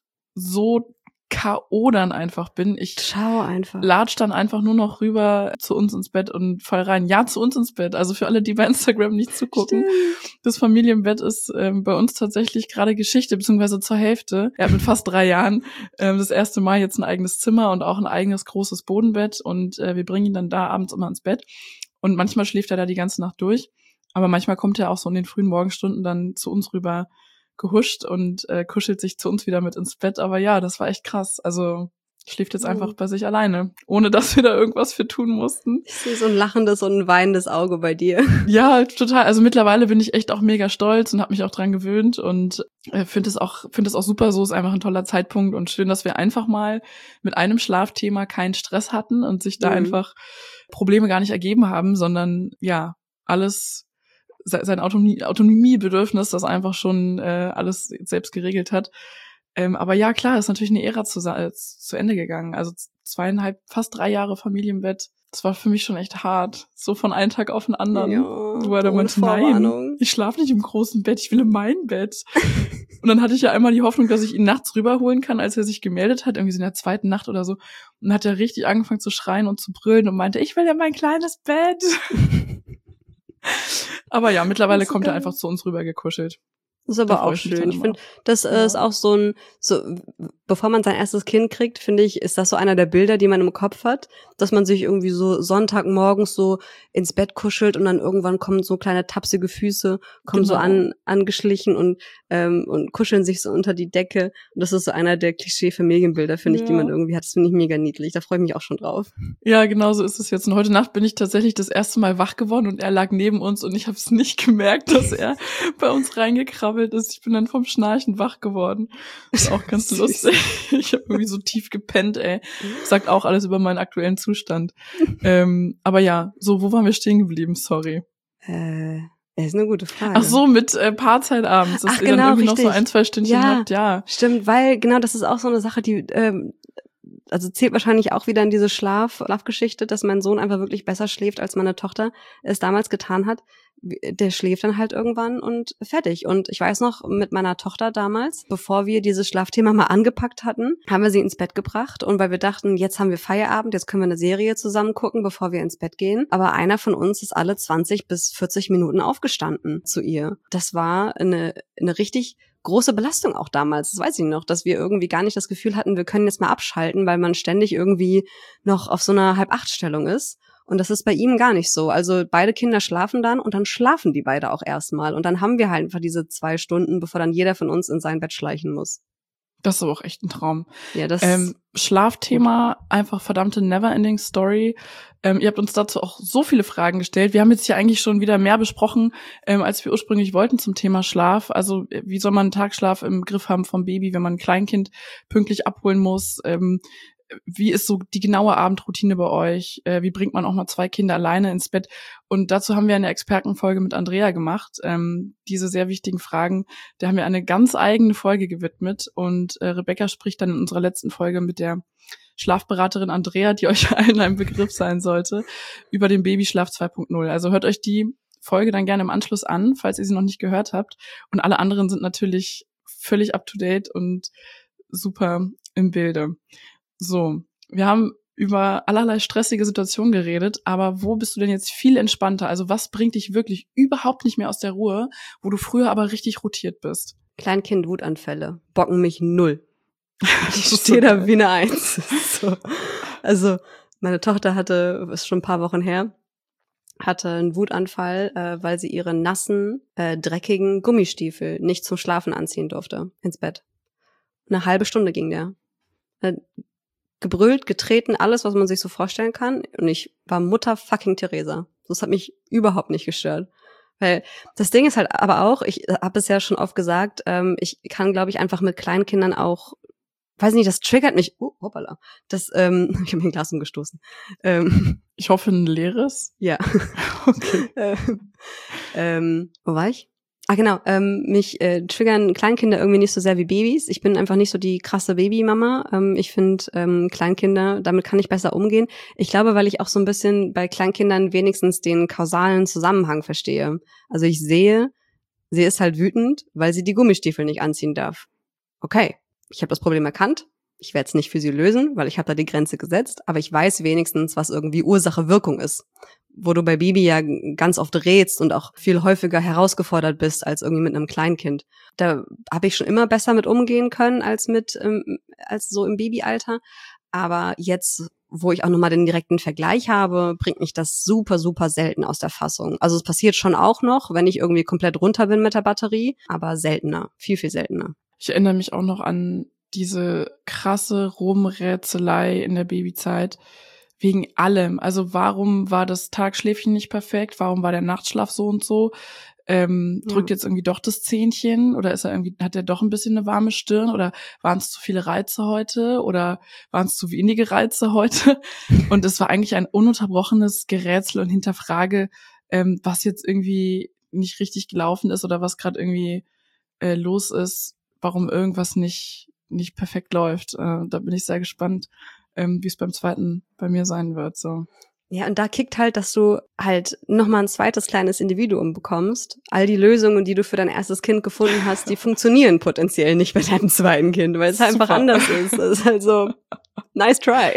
so K O dann einfach bin. Ich Schau einfach. latsch dann einfach nur noch rüber zu uns ins Bett und fall rein. Ja, zu uns ins Bett. Also für alle, die bei Instagram nicht zugucken. Stimmt. Das Familienbett ist ähm, bei uns tatsächlich gerade Geschichte, beziehungsweise zur Hälfte. Er hat mit fast drei Jahren ähm, das erste Mal jetzt ein eigenes Zimmer und auch ein eigenes großes Bodenbett. Und äh, wir bringen ihn dann da abends immer ins Bett. Und manchmal schläft er da die ganze Nacht durch. Aber manchmal kommt er auch so in den frühen Morgenstunden dann zu uns rüber gehuscht und äh, kuschelt sich zu uns wieder mit ins Bett. Aber ja, das war echt krass. Also schläft jetzt Oh. einfach bei sich alleine, ohne dass wir da irgendwas für tun mussten. Ich sehe so ein lachendes und ein weinendes Auge bei dir. Ja, total. Also mittlerweile bin ich echt auch mega stolz und habe mich auch dran gewöhnt und äh, finde es auch finde es auch super. So ist einfach ein toller Zeitpunkt und schön, dass wir einfach mal mit einem Schlafthema keinen Stress hatten und sich da Mhm. einfach Probleme gar nicht ergeben haben, sondern ja, alles se- sein Autonomie, Autonomiebedürfnis, das einfach schon äh, alles selbst geregelt hat. Ähm, aber ja, klar, ist natürlich eine Ära zu, sa- zu Ende gegangen. Also zweieinhalb, fast drei Jahre Familienbett. Das war für mich schon echt hart. So von einem Tag auf den anderen. Ja, Wo er dann ohne meinte, nein, Vorwarnung. ich schlafe nicht im großen Bett, ich will in mein Bett. Und dann hatte ich ja einmal die Hoffnung, dass ich ihn nachts rüberholen kann, als er sich gemeldet hat, irgendwie so in der zweiten Nacht oder so. Und dann hat er richtig angefangen zu schreien und zu brüllen und meinte, ich will ja mein kleines Bett. Aber ja, mittlerweile Das ist kommt er geil. einfach zu uns rüber gekuschelt. Das ist aber Da freu auch ich mich schön. dann Ich immer. finde, das äh, Ja. ist auch so ein, so, bevor man sein erstes Kind kriegt, finde ich, ist das so einer der Bilder, die man im Kopf hat, dass man sich irgendwie so Sonntagmorgens so ins Bett kuschelt und dann irgendwann kommen so kleine tapsige Füße, kommen so Genau. an, angeschlichen und, ähm, und kuscheln sich so unter die Decke. Und das ist so einer der Klischee-Familienbilder, finde ich, die Ja. man irgendwie hat. Das finde ich mega niedlich. Da freue ich mich auch schon drauf. Ja, genau so ist es jetzt. Und heute Nacht bin ich tatsächlich das erste Mal wach geworden und er lag neben uns und ich habe es nicht gemerkt, dass er bei uns reingekrabbelt ist. Ich bin dann vom Schnarchen wach geworden. Ist auch ganz Süß. lustig. Ich habe irgendwie so tief gepennt, ey. Sagt auch alles über meinen aktuellen Zustand. ähm, aber ja, so, wo waren wir stehen geblieben? Sorry. Äh, das ist eine gute Frage. Ach so, mit äh, Paarzeit abends, dass Ach, ihr dann genau, irgendwie noch so richtig. ein, zwei Stündchen Ja. habt, ja. Stimmt, weil genau das ist auch so eine Sache, die ähm, also zählt wahrscheinlich auch wieder in diese Schlaf, Schlafgeschichte, dass mein Sohn einfach wirklich besser schläft, als meine Tochter es damals getan hat. Der schläft dann halt irgendwann und fertig. Und ich weiß noch, mit meiner Tochter damals, bevor wir dieses Schlafthema mal angepackt hatten, haben wir sie ins Bett gebracht. Und weil wir dachten, jetzt haben wir Feierabend, jetzt können wir eine Serie zusammen gucken, bevor wir ins Bett gehen. Aber einer von uns ist alle zwanzig bis vierzig Minuten aufgestanden zu ihr. Das war eine, eine richtig große Belastung auch damals, das weiß ich noch, dass wir irgendwie gar nicht das Gefühl hatten, wir können jetzt mal abschalten, weil man ständig irgendwie noch auf so einer Halb-Acht-Stellung ist. Und das ist bei ihm gar nicht so. Also beide Kinder schlafen dann und dann schlafen die beide auch erstmal. Und dann haben wir halt einfach diese zwei Stunden, bevor dann jeder von uns in sein Bett schleichen muss. Das ist aber auch echt ein Traum. Ja, das ähm, Schlafthema, einfach verdammte Neverending Story. Ähm, ihr habt uns dazu auch so viele Fragen gestellt. Wir haben jetzt hier eigentlich schon wieder mehr besprochen, ähm, als wir ursprünglich wollten zum Thema Schlaf. Also wie soll man einen Tagschlaf im Griff haben vom Baby, wenn man ein Kleinkind pünktlich abholen muss? Ähm, Wie ist so die genaue Abendroutine bei euch? Äh, wie bringt man auch mal zwei Kinder alleine ins Bett? Und dazu haben wir eine Expertenfolge mit Andrea gemacht. Ähm, diese sehr wichtigen Fragen, da haben wir eine ganz eigene Folge gewidmet. Und äh, Rebecca spricht dann in unserer letzten Folge mit der Schlafberaterin Andrea, die euch allen ein Begriff sein sollte, über den Babyschlaf zwei Punkt null. Also hört euch die Folge dann gerne im Anschluss an, falls ihr sie noch nicht gehört habt. Und alle anderen sind natürlich völlig up to date und super im Bilde. So, wir haben über allerlei stressige Situationen geredet, aber wo bist du denn jetzt viel entspannter? Also was bringt dich wirklich überhaupt nicht mehr aus der Ruhe, wo du früher aber richtig rotiert bist? Kleinkind-Wutanfälle bocken mich null. Ich stehe da wie eine Eins. So. Also meine Tochter hatte, ist schon ein paar Wochen her, hatte einen Wutanfall, äh, weil sie ihre nassen, äh, dreckigen Gummistiefel nicht zum Schlafen anziehen durfte ins Bett. Eine halbe Stunde ging der. Äh, gebrüllt, getreten, alles, was man sich so vorstellen kann. Und ich war Mutter fucking Theresa. Das hat mich überhaupt nicht gestört. Weil das Ding ist halt aber auch, ich habe es ja schon oft gesagt, ähm, ich kann, glaube ich, einfach mit kleinen Kindern auch, weiß nicht, das triggert mich. Oh, hoppala. Das, ähm, ich habe mir ein Glas umgestoßen. Ähm, ich hoffe, ein leeres? Ja. Okay. ähm, ähm, wo war ich? Ah, genau, ähm, mich äh, triggern Kleinkinder irgendwie nicht so sehr wie Babys. Ich bin einfach nicht so die krasse Babymama. Ähm, ich finde ähm, Kleinkinder, damit kann ich besser umgehen. Ich glaube, weil ich auch so ein bisschen bei Kleinkindern wenigstens den kausalen Zusammenhang verstehe. Also ich sehe, sie ist halt wütend, weil sie die Gummistiefel nicht anziehen darf. Okay, ich habe das Problem erkannt. Ich werde es nicht für sie lösen, weil ich habe da die Grenze gesetzt. Aber ich weiß wenigstens, was irgendwie Ursache-Wirkung ist. Wo du bei Baby ja ganz oft rätst und auch viel häufiger herausgefordert bist als irgendwie mit einem Kleinkind. Da habe ich schon immer besser mit umgehen können als mit ähm, als so im Babyalter. Aber jetzt, wo ich auch nochmal den direkten Vergleich habe, bringt mich das super, super selten aus der Fassung. Also es passiert schon auch noch, wenn ich irgendwie komplett runter bin mit der Batterie, aber seltener, viel, viel seltener. Ich erinnere mich auch noch an diese krasse Rumrätselei in der Babyzeit. Wegen allem. Also warum war das Tagschläfchen nicht perfekt? Warum war der Nachtschlaf so und so? Ähm, ja. Drückt jetzt irgendwie doch das Zähnchen? Oder ist er irgendwie, hat er doch ein bisschen eine warme Stirn? Oder waren es zu viele Reize heute? Oder waren es zu wenige Reize heute? Und es war eigentlich ein ununterbrochenes Gerätsel und Hinterfrage, ähm, was jetzt irgendwie nicht richtig gelaufen ist oder was gerade irgendwie äh, los ist, warum irgendwas nicht nicht perfekt läuft. Äh, da bin ich sehr gespannt, Ähm, wie es beim zweiten bei mir sein wird. So. Ja, und da kickt halt, dass du halt nochmal ein zweites kleines Individuum bekommst. All die Lösungen, die du für dein erstes Kind gefunden hast, die funktionieren potenziell nicht bei deinem zweiten Kind, weil es halt einfach anders ist. Das ist halt so, nice try.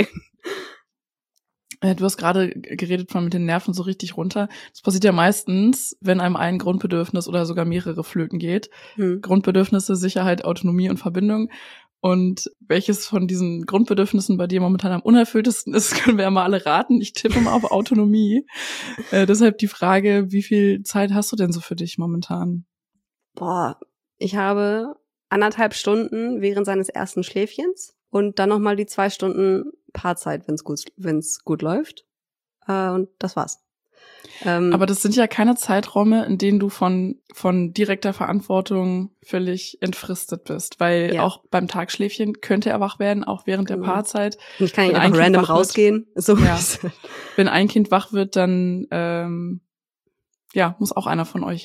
Du hast gerade geredet von mit den Nerven so richtig runter. Das passiert ja meistens, wenn einem ein Grundbedürfnis oder sogar mehrere flöten geht. Hm. Grundbedürfnisse, Sicherheit, Autonomie und Verbindung. Und welches von diesen Grundbedürfnissen bei dir momentan am unerfülltesten ist, können wir ja mal alle raten. Ich tippe mal auf Autonomie. äh, deshalb die Frage, wie viel Zeit hast du denn so für dich momentan? Boah, ich habe anderthalb Stunden während seines ersten Schläfchens und dann nochmal die zwei Stunden Paarzeit, wenn es gut, wenn's gut läuft. Äh, und das war's. Ähm, Aber das sind ja keine Zeiträume, in denen du von von direkter Verantwortung völlig entfristet bist, weil ja. Auch beim Tagschläfchen könnte er wach werden, auch während genau. der Paarzeit. Ich kann nicht einfach random rausgehen. Wird, so. Ja. Wenn ein Kind wach wird, dann ähm, ja muss auch einer von euch hin.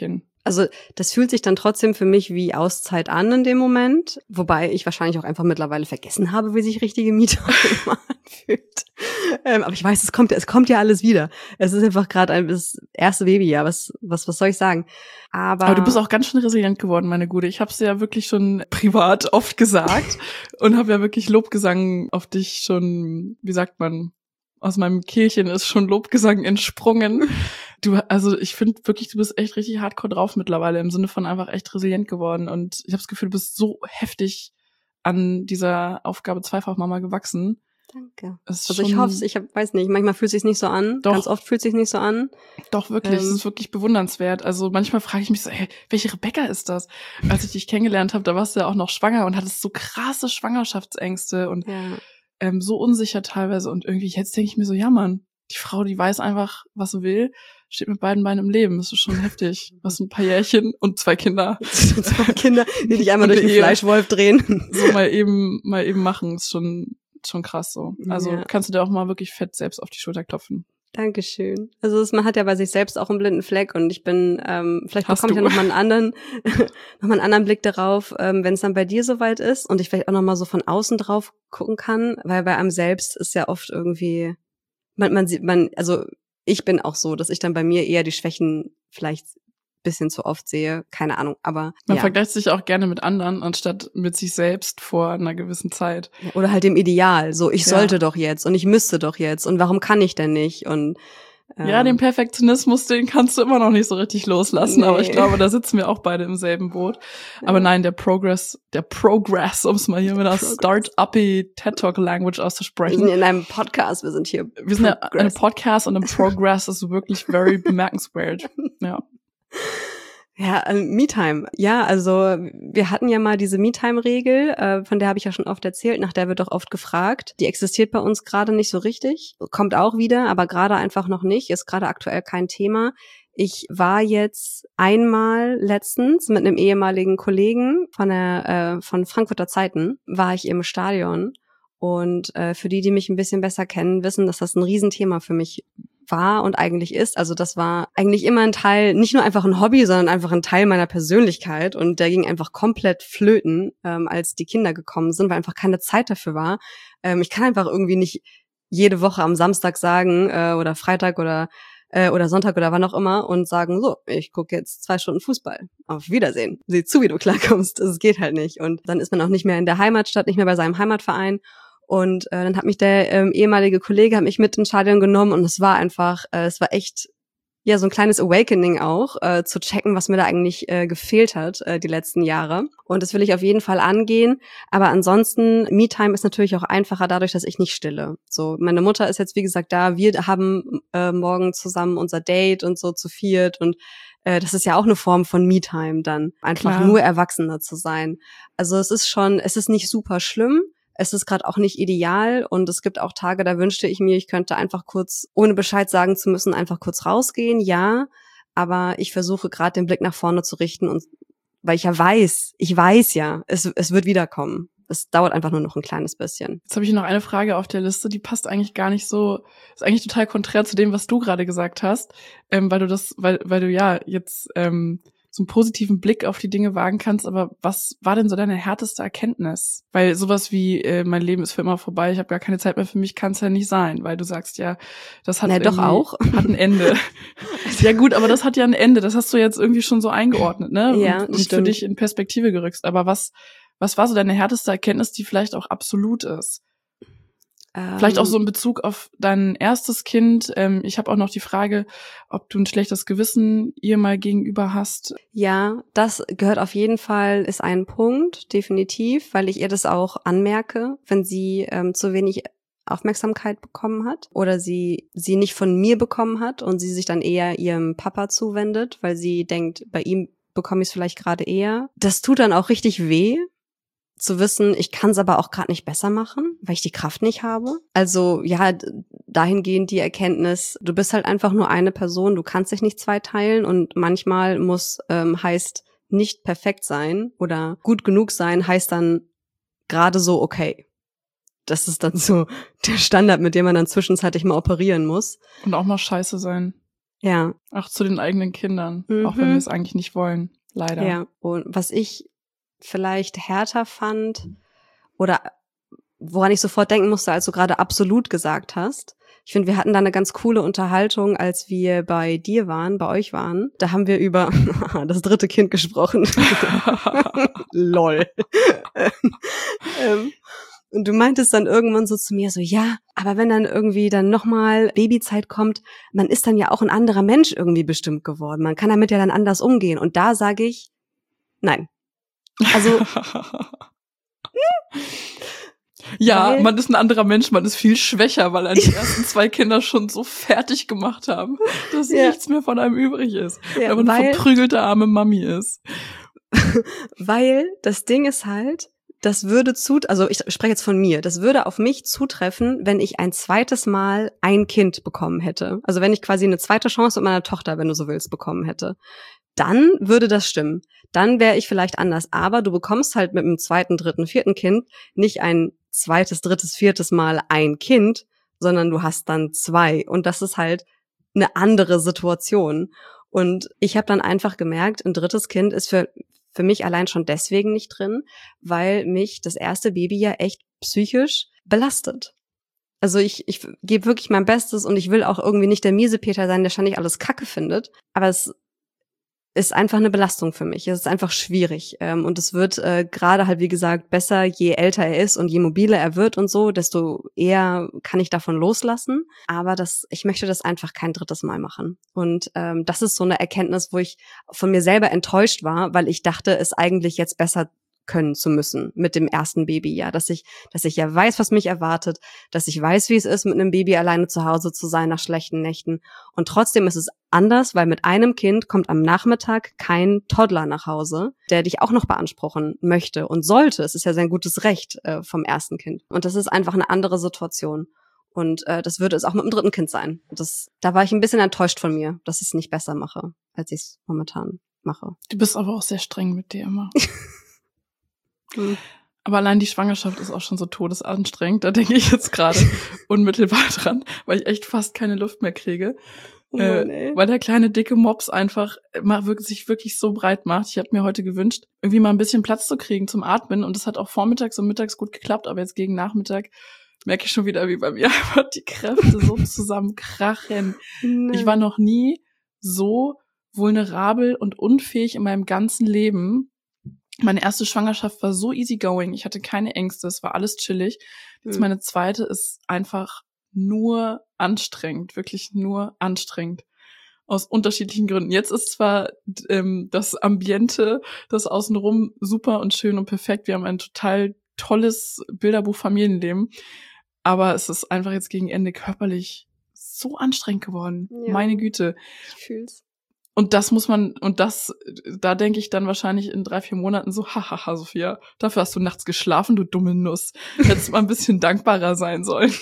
Also das fühlt sich dann trotzdem für mich wie Auszeit an in dem Moment, wobei ich wahrscheinlich auch einfach mittlerweile vergessen habe, wie sich richtige Me-Time anfühlt. Ähm, aber ich weiß, es kommt, es kommt ja alles wieder. Es ist einfach gerade ein das erste Babyjahr. Was, was, was soll ich sagen? Aber, aber du bist auch ganz schön resilient geworden, meine Gute. Ich habe es ja wirklich schon privat oft gesagt und habe ja wirklich Lobgesang auf dich schon, wie sagt man, aus meinem Kehlchen ist schon Lobgesang entsprungen. Du, also ich finde wirklich, du bist echt richtig hardcore drauf mittlerweile, im Sinne von einfach echt resilient geworden. Und ich habe das Gefühl, du bist so heftig an dieser Aufgabe Zweifachmama gewachsen. Danke. Also ich hoffe, ich hab, weiß nicht, manchmal fühlt es sich nicht so an. Doch. Ganz oft fühlt es sich nicht so an. Doch, wirklich. Ähm. Das ist wirklich bewundernswert. Also manchmal frage ich mich so, hey, welche Rebecca ist das? Als ich dich kennengelernt habe, da warst du ja auch noch schwanger und hattest so krasse Schwangerschaftsängste und ja. ähm, so unsicher teilweise. Und irgendwie jetzt denke ich mir so, ja Mann, die Frau, die weiß einfach, was sie will, steht mit beiden Beinen im Leben. Das ist schon heftig. Was ein paar Jährchen und zwei Kinder. Zwei Kinder, die dich einmal durch den Fleischwolf drehen. So mal eben, mal eben machen, ist schon, schon krass so. Also ja. kannst du dir auch mal wirklich fett selbst auf die Schulter klopfen. Dankeschön. Also es, man hat ja bei sich selbst auch einen blinden Fleck und ich bin, ähm, vielleicht bekomme ich ja noch mal einen anderen, noch mal einen anderen Blick darauf, ähm, wenn es dann bei dir soweit ist und ich vielleicht auch noch mal so von außen drauf gucken kann, weil bei einem selbst ist ja oft irgendwie, man, man sieht, man, also ich bin auch so, dass ich dann bei mir eher die Schwächen vielleicht bisschen zu oft sehe, keine Ahnung, aber man ja. vergleicht sich auch gerne mit anderen, anstatt mit sich selbst vor einer gewissen Zeit. Oder halt dem Ideal, so ich ja. sollte doch jetzt und ich müsste doch jetzt und warum kann ich denn nicht und ähm, ja, den Perfektionismus, den kannst du immer noch nicht so richtig loslassen, nee. Aber ich glaube, da sitzen wir auch beide im selben Boot. Ja. Aber nein, der Progress, der Progress, um es mal hier mit einer Start-uppy TED-Talk-Language auszusprechen. Wir sind in einem Podcast, wir sind hier Wir sind ja ein Podcast und ein Progress ist wirklich very bemerkenswert, ja. Ja, äh, Me-Time. Ja, also wir hatten ja mal diese Me-Time-Regel, äh, von der habe ich ja schon oft erzählt, nach der wird doch oft gefragt. Die existiert bei uns gerade nicht so richtig, kommt auch wieder, aber gerade einfach noch nicht, ist gerade aktuell kein Thema. Ich war jetzt einmal letztens mit einem ehemaligen Kollegen von der äh, von Frankfurter Zeiten, war ich im Stadion. Und äh, für die, die mich ein bisschen besser kennen, wissen, dass das ein Riesenthema für mich war und eigentlich ist. Also das war eigentlich immer ein Teil, nicht nur einfach ein Hobby, sondern einfach ein Teil meiner Persönlichkeit. Und der ging einfach komplett flöten, ähm, als die Kinder gekommen sind, weil einfach keine Zeit dafür war. Ähm, ich kann einfach irgendwie nicht jede Woche am Samstag sagen äh, oder Freitag oder äh, oder Sonntag oder wann auch immer und sagen, so, ich gucke jetzt zwei Stunden Fußball. Auf Wiedersehen. Sieh zu, wie du klarkommst. Es geht halt nicht. Und dann ist man auch nicht mehr in der Heimatstadt, nicht mehr bei seinem Heimatverein. Und äh, dann hat mich der ähm, ehemalige Kollege hat mich mit ins Stadion genommen und es war einfach, äh, es war echt ja so ein kleines Awakening auch, äh, zu checken, was mir da eigentlich äh, gefehlt hat äh, die letzten Jahre. Und das will ich auf jeden Fall angehen. Aber ansonsten, Me-Time ist natürlich auch einfacher dadurch, dass ich nicht stille. So, meine Mutter ist jetzt wie gesagt da. Wir haben äh, morgen zusammen unser Date und so zu viert und äh, das ist ja auch eine Form von Me-Time dann, einfach Klar. nur Erwachsener zu sein. Also es ist schon, es ist nicht super schlimm. Es ist gerade auch nicht ideal und es gibt auch Tage, da wünschte ich mir, ich könnte einfach kurz, ohne Bescheid sagen zu müssen, einfach kurz rausgehen, ja, aber ich versuche gerade den Blick nach vorne zu richten und weil ich ja weiß, ich weiß ja, es, es wird wiederkommen. Es dauert einfach nur noch ein kleines bisschen. Jetzt habe ich noch eine Frage auf der Liste, die passt eigentlich gar nicht so, ist eigentlich total konträr zu dem, was du gerade gesagt hast, ähm, weil du das, weil, weil du ja jetzt ähm, so einen positiven Blick auf die Dinge wagen kannst, aber was war denn so deine härteste Erkenntnis? Weil sowas wie, äh, mein Leben ist für immer vorbei, ich habe gar keine Zeit mehr für mich, kann es ja nicht sein, weil du sagst ja, das hat, Na, doch auch. hat ein Ende. Ja gut, aber das hat ja ein Ende, das hast du jetzt irgendwie schon so eingeordnet, ne? Ja, und, und für dich in Perspektive gerückt. Aber was, was war so deine härteste Erkenntnis, die vielleicht auch absolut ist? Vielleicht auch so in Bezug auf dein erstes Kind. Ähm, ich habe auch noch die Frage, ob du ein schlechtes Gewissen ihr mal gegenüber hast. Ja, das gehört auf jeden Fall, ist ein Punkt, definitiv, weil ich ihr das auch anmerke, wenn sie ähm, zu wenig Aufmerksamkeit bekommen hat oder sie sie nicht von mir bekommen hat und sie sich dann eher ihrem Papa zuwendet, weil sie denkt, bei ihm bekomme ich es vielleicht gerade eher. Das tut dann auch richtig weh, zu wissen, ich kann es aber auch gerade nicht besser machen, weil ich die Kraft nicht habe. Also ja, dahingehend die Erkenntnis, du bist halt einfach nur eine Person, du kannst dich nicht zweiteilen und manchmal muss, ähm, heißt nicht perfekt sein oder gut genug sein, heißt dann gerade so okay. Das ist dann so der Standard, mit dem man dann zwischenzeitlich mal operieren muss. Und auch mal scheiße sein. Ja. Auch zu den eigenen Kindern, Mhm. auch wenn wir es eigentlich nicht wollen, leider. Ja, und was ich vielleicht härter fand oder woran ich sofort denken musste, als du gerade absolut gesagt hast. Ich finde, wir hatten da eine ganz coole Unterhaltung, als wir bei dir waren, bei euch waren. Da haben wir über das dritte Kind gesprochen. Lol. ähm, und du meintest dann irgendwann so zu mir so, ja, aber wenn dann irgendwie dann nochmal Babyzeit kommt, man ist dann ja auch ein anderer Mensch irgendwie bestimmt geworden. Man kann damit ja dann anders umgehen. Und da sage ich, nein. Also ja, weil, man ist ein anderer Mensch, man ist viel schwächer, weil einem die ersten zwei Kinder schon so fertig gemacht haben, dass ja. nichts mehr von einem übrig ist. Ja, wenn man weil, eine verprügelte arme Mami ist. Weil das Ding ist halt, das würde zu, also ich spreche jetzt von mir, das würde auf mich zutreffen, wenn ich ein zweites Mal ein Kind bekommen hätte. Also wenn ich quasi eine zweite Chance mit meiner Tochter, wenn du so willst, bekommen hätte. Dann würde das stimmen. Dann wäre ich vielleicht anders. Aber du bekommst halt mit dem zweiten, dritten, vierten Kind nicht ein zweites, drittes, viertes Mal ein Kind, sondern du hast dann zwei. Und das ist halt eine andere Situation. Und ich habe dann einfach gemerkt, ein drittes Kind ist für für mich allein schon deswegen nicht drin, weil mich das erste Baby ja echt psychisch belastet. Also ich ich gebe wirklich mein Bestes und ich will auch irgendwie nicht der Miesepeter sein, der ständig alles Kacke findet. Aber es ist einfach eine Belastung für mich. Es ist einfach schwierig. Und es wird äh, gerade halt, wie gesagt, besser, je älter er ist und je mobiler er wird und so, desto eher kann ich davon loslassen. Aber das, ich möchte das einfach kein drittes Mal machen. Und ähm, das ist so eine Erkenntnis, wo ich von mir selber enttäuscht war, weil ich dachte, es eigentlich jetzt besser können zu müssen mit dem ersten Baby, ja, dass ich, dass ich ja weiß, was mich erwartet, dass ich weiß, wie es ist, mit einem Baby alleine zu Hause zu sein nach schlechten Nächten. Und trotzdem ist es anders, weil mit einem Kind kommt am Nachmittag kein Toddler nach Hause, der dich auch noch beanspruchen möchte und sollte. Es ist ja sein gutes Recht äh, vom ersten Kind. Und das ist einfach eine andere Situation. Und äh, das würde es auch mit dem dritten Kind sein. Das, da war ich ein bisschen enttäuscht von mir, dass ich es nicht besser mache, als ich es momentan mache. Du bist aber auch sehr streng mit dir immer. Mhm. Aber allein die Schwangerschaft ist auch schon so todesanstrengend. Da denke ich jetzt gerade unmittelbar dran, weil ich echt fast keine Luft mehr kriege. Oh, äh, nee. Weil der kleine, dicke Mops einfach mal wirklich, sich wirklich so breit macht. Ich habe mir heute gewünscht, irgendwie mal ein bisschen Platz zu kriegen zum Atmen. Und das hat auch vormittags und mittags gut geklappt. Aber jetzt gegen Nachmittag merke ich schon wieder, wie bei mir einfach die Kräfte so zusammenkrachen. Nee. Ich war noch nie so vulnerabel und unfähig in meinem ganzen Leben. Meine erste Schwangerschaft war so easygoing. Ich hatte keine Ängste, es war alles chillig. Jetzt meine zweite ist einfach nur anstrengend, wirklich nur anstrengend. Aus unterschiedlichen Gründen. Jetzt ist zwar ähm, das Ambiente, das Außenrum super und schön und perfekt. Wir haben ein total tolles Bilderbuch-Familienleben. Aber es ist einfach jetzt gegen Ende körperlich so anstrengend geworden. Ja, meine Güte. Ich fühl's. Und das muss man, und das, da denke ich dann wahrscheinlich in drei, vier Monaten so, hahaha, Sophia, dafür hast du nachts geschlafen, du dumme Nuss. Hättest mal ein bisschen dankbarer sein sollen.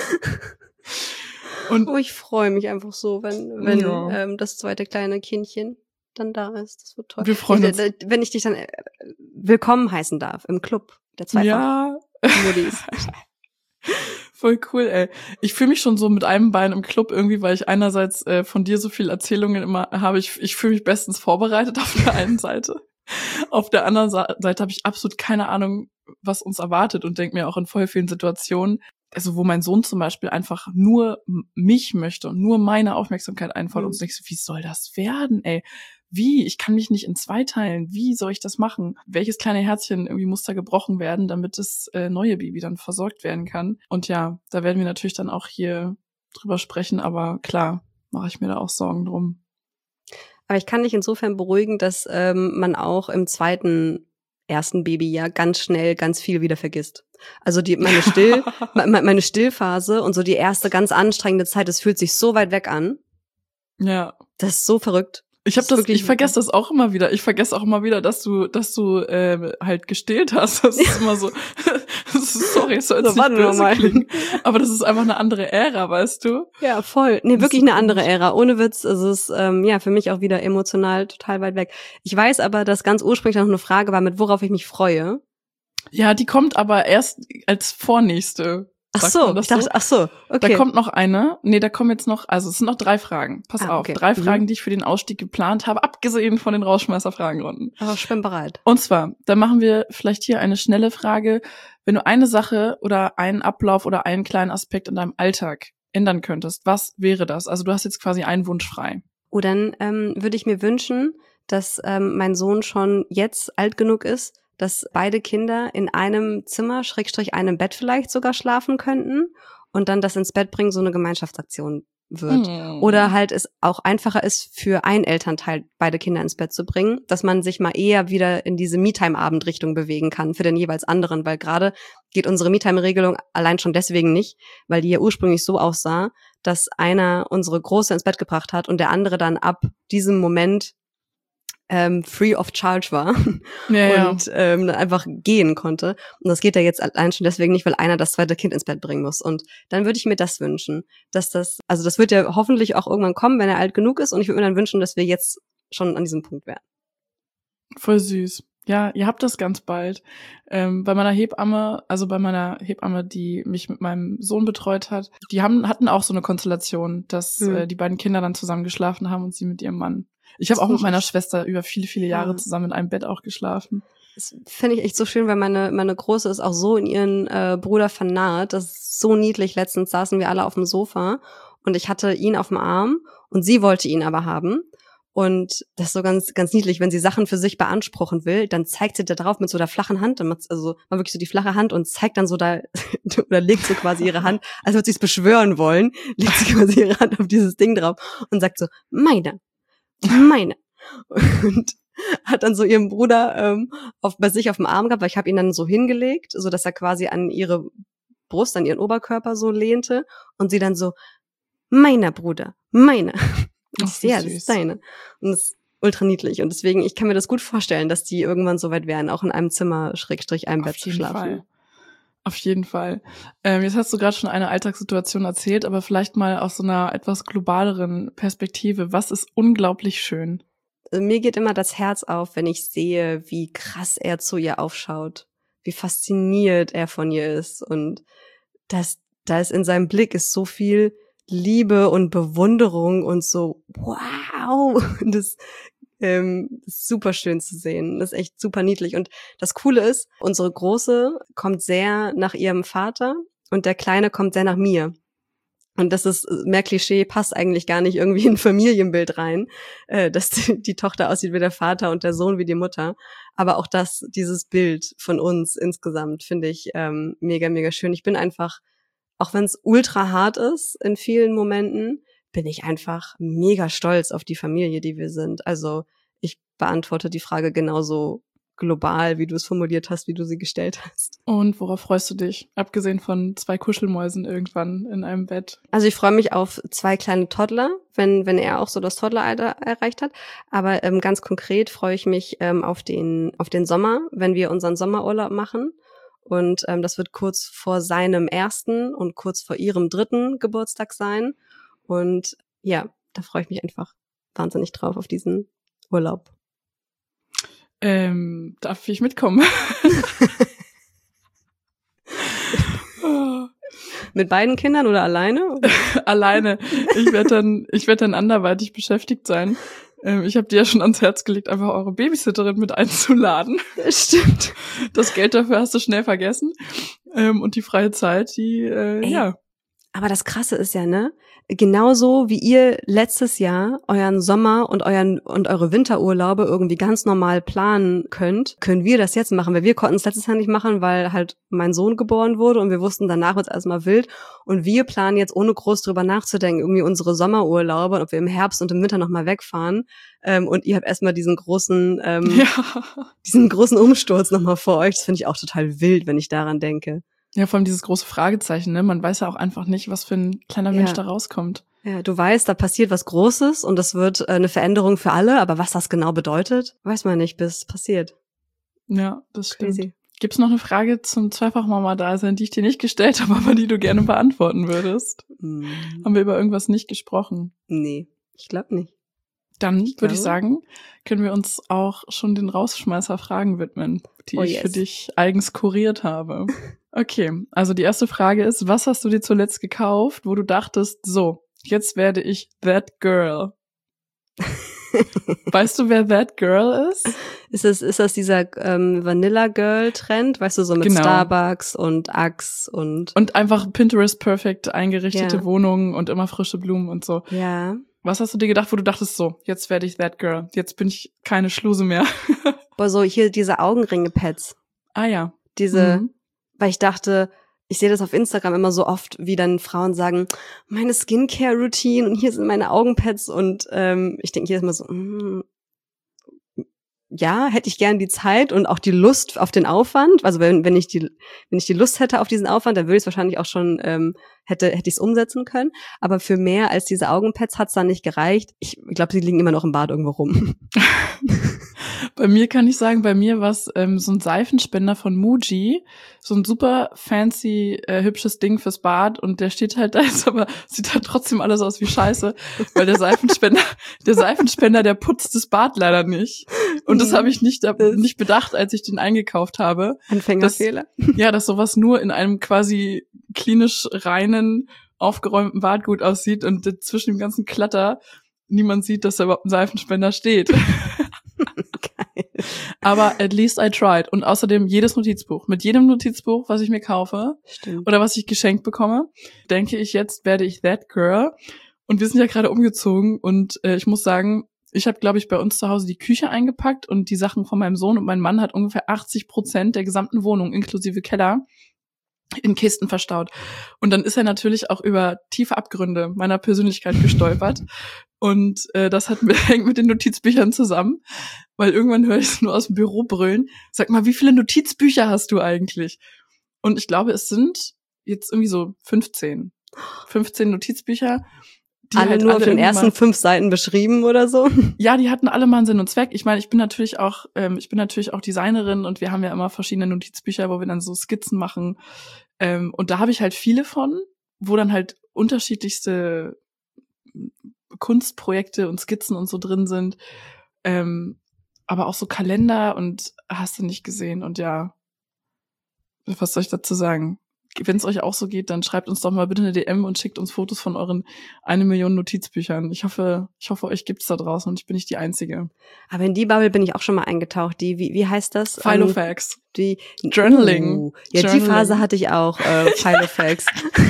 Und oh, ich freue mich einfach so, wenn, wenn ja. ähm, das zweite kleine Kindchen dann da ist. Das wird toll. Wir freuen ich, uns. Äh, wenn ich dich dann äh, willkommen heißen darf im Club der Zweifach-Modis. Ja. Voll cool, ey. Ich fühle mich schon so mit einem Bein im Club irgendwie, weil ich einerseits äh, von dir so viele Erzählungen immer habe. Ich, ich fühle mich bestens vorbereitet auf der einen Seite. Auf der anderen Seite habe ich absolut keine Ahnung, was uns erwartet und denke mir auch in voll vielen Situationen, also wo mein Sohn zum Beispiel einfach nur mich möchte und nur meine Aufmerksamkeit einfordert mhm. und so denkst du, wie soll das werden, ey? Wie? Ich kann mich nicht in zwei teilen. Wie soll ich das machen? Welches kleine Herzchen irgendwie muss da gebrochen werden, damit das äh, neue Baby dann versorgt werden kann? Und ja, da werden wir natürlich dann auch hier drüber sprechen, aber klar, mache ich mir da auch Sorgen drum. Aber ich kann dich insofern beruhigen, dass ähm, man auch im zweiten ersten Babyjahr ganz schnell ganz viel wieder vergisst. Also die meine Still meine Stillphase und so die erste ganz anstrengende Zeit, das fühlt sich so weit weg an. Ja. Das ist so verrückt. Ich habe das, ich vergesse das auch immer wieder. Ich vergesse auch immer wieder, dass du, dass du äh, halt gestillt hast. Das ist immer so. Das ist, sorry, es soll jetzt so, nicht böse klingen, aber das ist einfach eine andere Ära, weißt du? Ja, voll. Nee, wirklich eine andere Ära. Ohne Witz. Also es ist ähm, ja für mich auch wieder emotional total weit weg. Ich weiß aber, dass ganz ursprünglich noch eine Frage war, mit worauf ich mich freue. Ja, die kommt aber erst als vornächste. Ach Sagt so, man das ich dachte, so? ach so, okay. Da kommt noch eine. Nee, da kommen jetzt noch, also es sind noch drei Fragen. Pass Ah, auf, okay. drei Mhm. Fragen, die ich für den Ausstieg geplant habe, abgesehen von den Rausschmeißer-Fragenrunden. Aber ich bin bereit. Und zwar, dann machen wir vielleicht hier eine schnelle Frage. Wenn du eine Sache oder einen Ablauf oder einen kleinen Aspekt in deinem Alltag ändern könntest, was wäre das? Also du hast jetzt quasi einen Wunsch frei. Oh, dann ähm, würde ich mir wünschen, dass ähm, mein Sohn schon jetzt alt genug ist, dass beide Kinder in einem Zimmer, Schrägstrich einem Bett vielleicht sogar schlafen könnten und dann das ins Bett bringen so eine Gemeinschaftsaktion wird. Mm. Oder halt es auch einfacher ist, für ein Elternteil beide Kinder ins Bett zu bringen, dass man sich mal eher wieder in diese Me-Time-Abend-Richtung bewegen kann für den jeweils anderen, weil gerade geht unsere Me-Time-Regelung allein schon deswegen nicht, weil die ja ursprünglich so aussah, dass einer unsere Große ins Bett gebracht hat und der andere dann ab diesem Moment ähm, free of charge war Ja, und ähm, einfach gehen konnte. Und das geht ja jetzt allein schon deswegen nicht, weil einer das zweite Kind ins Bett bringen muss. Und dann würde ich mir das wünschen, dass das, also das wird ja hoffentlich auch irgendwann kommen, wenn er alt genug ist. Und ich würde mir dann wünschen, dass wir jetzt schon an diesem Punkt wären. Voll süß. Ja, ihr habt das ganz bald. Ähm, bei meiner Hebamme, also bei meiner Hebamme, die mich mit meinem Sohn betreut hat, die haben hatten auch so eine Konstellation, dass Mhm. äh, die beiden Kinder dann zusammen geschlafen haben und sie mit ihrem Mann. Ich habe auch mit meiner Schwester über viele, viele Jahre Ja. zusammen in einem Bett auch geschlafen. Das finde ich echt so schön, weil meine meine Große ist auch so in ihren äh, Bruder vernarrt. Das ist so niedlich. Letztens saßen wir alle auf dem Sofa und ich hatte ihn auf dem Arm und sie wollte ihn aber haben. Und das ist so ganz ganz niedlich, wenn sie Sachen für sich beanspruchen will, dann zeigt sie da drauf mit so der flachen Hand, also mal wirklich so die flache Hand und zeigt dann so da oder legt so quasi ihre Hand, als würde sie es beschwören wollen, legt sie quasi ihre Hand auf dieses Ding drauf und sagt so, meine, meine. Und hat dann so ihren Bruder ähm, auf, bei sich auf dem Arm gehabt, weil ich habe ihn dann so hingelegt, so dass er quasi an ihre Brust, an ihren Oberkörper so lehnte und sie dann so, meiner Bruder, meiner. Und Ach, ich wie sehe, ja, das süß. ist deine. Und das ist ultra niedlich. Und deswegen, ich kann mir das gut vorstellen, dass die irgendwann so weit wären, auch in einem Zimmer, Schrägstrich, einem Auf Bett zu jeden schlafen. Fall. Auf jeden Fall. Ähm, jetzt hast du gerade schon eine Alltagssituation erzählt, aber vielleicht mal aus so einer etwas globaleren Perspektive. Was ist unglaublich schön? Also mir geht immer das Herz auf, wenn ich sehe, wie krass er zu ihr aufschaut, wie fasziniert er von ihr ist und das, da ist in seinem Blick ist so viel Liebe und Bewunderung und so wow, und das ähm, ist super schön zu sehen, das ist echt super niedlich und das Coole ist, unsere Große kommt sehr nach ihrem Vater und der Kleine kommt sehr nach mir. Und das ist mehr Klischee, passt eigentlich gar nicht irgendwie in ein Familienbild rein, äh, dass die, die Tochter aussieht wie der Vater und der Sohn wie die Mutter. Aber auch das, dieses Bild von uns insgesamt finde ich ähm, mega, mega schön. Ich bin einfach, auch wenn es ultra hart ist in vielen Momenten, bin ich einfach mega stolz auf die Familie, die wir sind. Also ich beantworte die Frage genauso global, wie du es formuliert hast, wie du sie gestellt hast. Und worauf freust du dich? Abgesehen von zwei Kuschelmäusen irgendwann in einem Bett. Also ich freue mich auf zwei kleine Toddler, wenn wenn er auch so das Toddleralter erreicht hat. Aber ähm, ganz konkret freue ich mich ähm, auf den auf den Sommer, wenn wir unseren Sommerurlaub machen. Und ähm, das wird kurz vor seinem ersten und kurz vor ihrem dritten Geburtstag sein. Und ja, da freue ich mich einfach wahnsinnig drauf auf diesen Urlaub. Ähm, darf ich mitkommen? Mit beiden Kindern oder alleine? Alleine. Ich werde dann, ich werde dann anderweitig beschäftigt sein. Ähm, ich habe dir ja schon ans Herz gelegt, einfach eure Babysitterin mit einzuladen. Das stimmt. Das Geld dafür hast du schnell vergessen. Ähm, und die freie Zeit, die, äh, Ey, ja. Aber das Krasse ist ja, ne? Genauso wie ihr letztes Jahr euren Sommer und euren und eure Winterurlaube irgendwie ganz normal planen könnt, können wir das jetzt machen, weil wir konnten es letztes Jahr nicht machen, weil halt mein Sohn geboren wurde und wir wussten, danach wird es erstmal wild und wir planen jetzt, ohne groß drüber nachzudenken, irgendwie unsere Sommerurlaube und ob wir im Herbst und im Winter nochmal wegfahren ähm, und ihr habt erstmal diesen großen ähm, Ja. diesen großen Umsturz nochmal vor euch. Das finde ich auch total wild, wenn ich daran denke. Ja, vor allem dieses große Fragezeichen, ne? Man weiß ja auch einfach nicht, was für ein kleiner Ja. Mensch da rauskommt. Ja, du weißt, da passiert was Großes und das wird äh, eine Veränderung für alle, aber was das genau bedeutet, weiß man nicht, bis es passiert. Ja, das stimmt. Crazy. Gibt's noch eine Frage zum Zweifachmama-Dasein, die ich dir nicht gestellt habe, aber die du gerne beantworten würdest? Hm. Haben wir über irgendwas nicht gesprochen? Nee, ich glaube nicht. Dann Ich würde ich glaube. sagen, können wir uns auch schon den Rausschmeißer-Fragen widmen, die Oh, ich yes. für dich eigens kuriert habe. Okay, also die erste Frage ist, was hast du dir zuletzt gekauft, wo du dachtest, so, jetzt werde ich that girl? Weißt du, wer that girl ist? Ist das, ist das dieser ähm, Vanilla-Girl-Trend? Weißt du, so mit Genau. Starbucks und Axe und... Und einfach Pinterest perfekt eingerichtete Ja. Wohnungen und immer frische Blumen und so. Ja. Was hast du dir gedacht, wo du dachtest, so, jetzt werde ich that girl, jetzt bin ich keine Schluse mehr? Boah, so hier diese Augenringe-Pads. Ah ja. Diese, Mhm. weil ich dachte, ich sehe das auf Instagram immer so oft, wie dann Frauen sagen, meine Skincare-Routine und hier sind meine Augenpads und ähm, ich denke jedes Mal so, mm, ja, hätte ich gern die Zeit und auch die Lust auf den Aufwand. Also wenn wenn ich die wenn ich die Lust hätte auf diesen Aufwand, dann würde ich es wahrscheinlich auch schon ähm, hätte hätte ich es umsetzen können. Aber für mehr als diese Augenpads hat es dann nicht gereicht. Ich glaube, sie liegen immer noch im Bad irgendwo rum. Bei mir kann ich sagen, bei mir war es ähm, so ein Seifenspender von Muji, so ein super fancy, äh, hübsches Ding fürs Bad und der steht halt da jetzt, aber sieht halt trotzdem alles aus wie Scheiße, weil der Seifenspender, der Seifenspender, der putzt das Bad leider nicht. Und das habe ich nicht, nicht bedacht, als ich den eingekauft habe. Anfängerfehler. Dass, ja, dass sowas nur in einem quasi klinisch reinen, aufgeräumten Bad gut aussieht und zwischen dem ganzen Klatter niemand sieht, dass da überhaupt ein Seifenspender steht. Geil. Aber at least I tried. Und außerdem jedes Notizbuch. Mit jedem Notizbuch, was ich mir kaufe Stimmt. oder was ich geschenkt bekomme, denke ich, jetzt werde ich that girl. Und wir sind ja gerade umgezogen und äh, ich muss sagen, ich habe, glaube ich, bei uns zu Hause die Küche eingepackt und die Sachen von meinem Sohn und mein Mann hat ungefähr achtzig Prozent der gesamten Wohnung, inklusive Keller, in Kisten verstaut. Und dann ist er natürlich auch über tiefe Abgründe meiner Persönlichkeit gestolpert. Und äh, das hat mit, hängt mit den Notizbüchern zusammen, weil irgendwann höre ich es nur aus dem Büro brüllen. Sag mal, wie viele Notizbücher hast du eigentlich? Und ich glaube, es sind jetzt irgendwie so fünfzehn. fünfzehn Notizbücher. Die alle halt nur alle auf den ersten mal, fünf Seiten beschrieben oder so? Ja, die hatten alle mal einen Sinn und Zweck. Ich meine, ich bin natürlich auch, ähm, ich bin natürlich auch Designerin und wir haben ja immer verschiedene Notizbücher, wo wir dann so Skizzen machen. Ähm, und da habe ich halt viele von, wo dann halt unterschiedlichste Kunstprojekte und Skizzen und so drin sind. Ähm, aber auch so Kalender und hast du nicht gesehen. Und ja, was soll ich dazu sagen? Wenn es euch auch so geht, dann schreibt uns doch mal bitte eine D M und schickt uns Fotos von euren eine Million Notizbüchern. Ich hoffe, ich hoffe, euch gibt's da draußen und ich bin nicht die Einzige. Aber in die Bubble bin ich auch schon mal eingetaucht. Die, wie, wie heißt das? Filofax. Um, die Journaling. Uh, ja, Journaling. Die Phase hatte ich auch, äh, Filofax.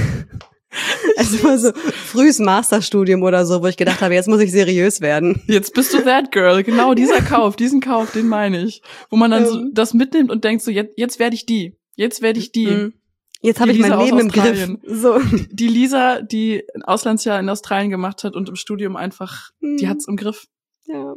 Also mal so frühes Masterstudium oder so, wo ich gedacht habe, jetzt muss ich seriös werden. Jetzt bist du that girl. Genau dieser Kauf, diesen Kauf, den meine ich. Wo man dann ähm. so das mitnimmt und denkt so, jetzt, jetzt werde ich die. Jetzt werde ich die. Mhm. Jetzt habe ich mein Leben im Griff. So. Die, die Lisa, die ein Auslandsjahr in Australien gemacht hat und im Studium einfach, mhm. die hat's im Griff. Ja.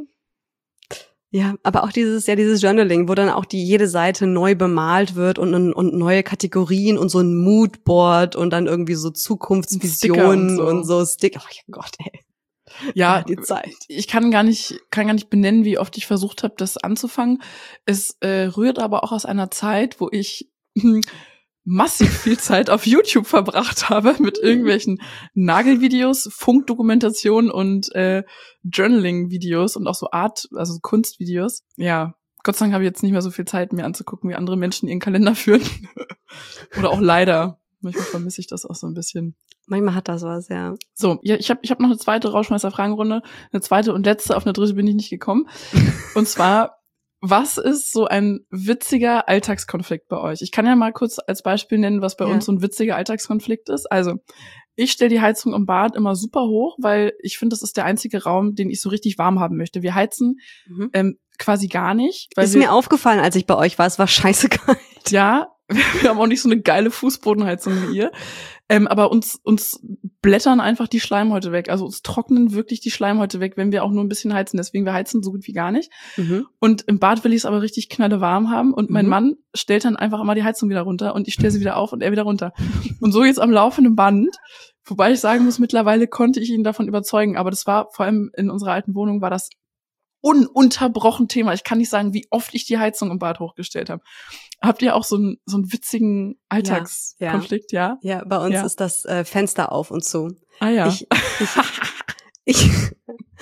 Ja, aber auch dieses, ja, dieses Journaling, wo dann auch die jede Seite neu bemalt wird und, und neue Kategorien und so ein Moodboard und dann irgendwie so Zukunftsvisionen und so, und so Sticker. Oh Gott, ey. Ja, die Zeit. Ich kann gar nicht, kann gar nicht benennen, wie oft ich versucht habe, das anzufangen. Es äh, rührt aber auch aus einer Zeit, wo ich massiv viel Zeit auf YouTube verbracht habe mit irgendwelchen Nagelvideos, Funkdokumentationen und äh, Journaling-Videos und auch so Art, also Kunstvideos. Ja, Gott sei Dank habe ich jetzt nicht mehr so viel Zeit, mir anzugucken, wie andere Menschen ihren Kalender führen. Oder auch leider. Manchmal vermisse ich das auch so ein bisschen. Manchmal hat das was, ja. So, ja, ich habe ich hab noch eine zweite Rauschmeißer-Fragenrunde. Eine zweite und letzte, auf eine dritte bin ich nicht gekommen. Und zwar, was ist so ein witziger Alltagskonflikt bei euch? Ich kann ja mal kurz als Beispiel nennen, was bei ja. uns so ein witziger Alltagskonflikt ist. Also, ich stelle die Heizung im Bad immer super hoch, weil ich finde, das ist der einzige Raum, den ich so richtig warm haben möchte. Wir heizen mhm. ähm, quasi gar nicht. Weil ist wir, mir aufgefallen, als ich bei euch war, es war scheiße kalt. Ja, wir haben auch nicht so eine geile Fußbodenheizung wie ihr. Ähm, aber uns uns blättern einfach die Schleimhäute weg. Also uns trocknen wirklich die Schleimhäute weg, wenn wir auch nur ein bisschen heizen. Deswegen, wir heizen so gut wie gar nicht. Mhm. Und im Bad will ich es aber richtig knallewarm haben. Und mein mhm. Mann stellt dann einfach immer die Heizung wieder runter und ich stelle sie wieder auf und er wieder runter. Und so jetzt am laufenden Band. Wobei ich sagen muss, mittlerweile konnte ich ihn davon überzeugen. Aber das war, vor allem in unserer alten Wohnung, war das ununterbrochen Thema. Ich kann nicht sagen, wie oft ich die Heizung im Bad hochgestellt habe. Habt ihr auch so einen so einen witzigen Alltagskonflikt, ja? Ja, ja, bei uns ja. ist das äh, Fenster auf und zu. Ah ja. Ich, ich, ich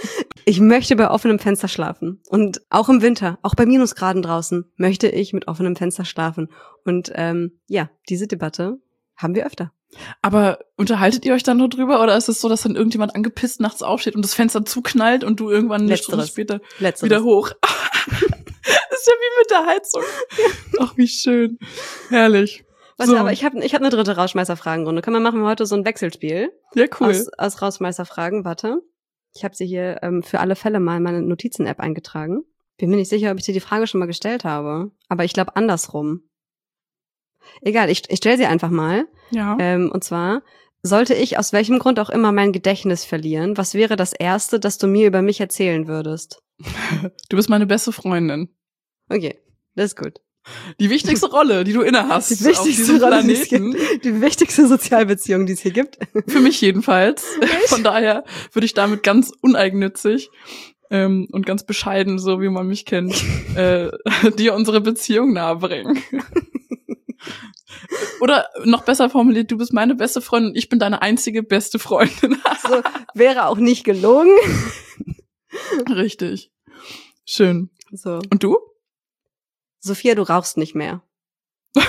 Ich möchte bei offenem Fenster schlafen. Und auch im Winter, auch bei Minusgraden draußen, möchte ich mit offenem Fenster schlafen. Und ähm, ja, diese Debatte haben wir öfter. Aber unterhaltet ihr euch dann nur drüber oder ist es so, dass dann irgendjemand angepisst nachts aufsteht und das Fenster zuknallt und du irgendwann eine Stunde später Letzteres. wieder hoch? Das ist ja wie mit der Heizung. Ach, wie schön. Herrlich. Warte, so. aber ich habe ich hab eine dritte Rausschmeißer-Fragenrunde. Können wir machen wir heute so ein Wechselspiel? Ja, cool. Aus, aus Rausschmeißer-Fragen. Warte. Ich habe sie hier ähm, für alle Fälle mal in meine Notizen-App eingetragen. Bin mir nicht sicher, ob ich dir die Frage schon mal gestellt habe. Aber ich glaube andersrum. Egal, ich, ich stelle sie einfach mal. Ja. Ähm, und zwar, sollte ich aus welchem Grund auch immer mein Gedächtnis verlieren, was wäre das Erste, das du mir über mich erzählen würdest? Du bist meine beste Freundin. Okay, das ist gut. Die wichtigste Rolle, die du innehast Die wichtigste auf diesem Rolle, die es Planeten. gibt. Die wichtigste Sozialbeziehung, die es hier gibt. Für mich jedenfalls. Von daher würde ich damit ganz uneigennützig ähm, und ganz bescheiden, so wie man mich kennt, äh, dir unsere Beziehung nahebringen. Oder noch besser formuliert, du bist meine beste Freundin und ich bin deine einzige beste Freundin. So, wäre auch nicht gelogen. Richtig. Schön. So. Und du? Sophia, du rauchst nicht mehr. Du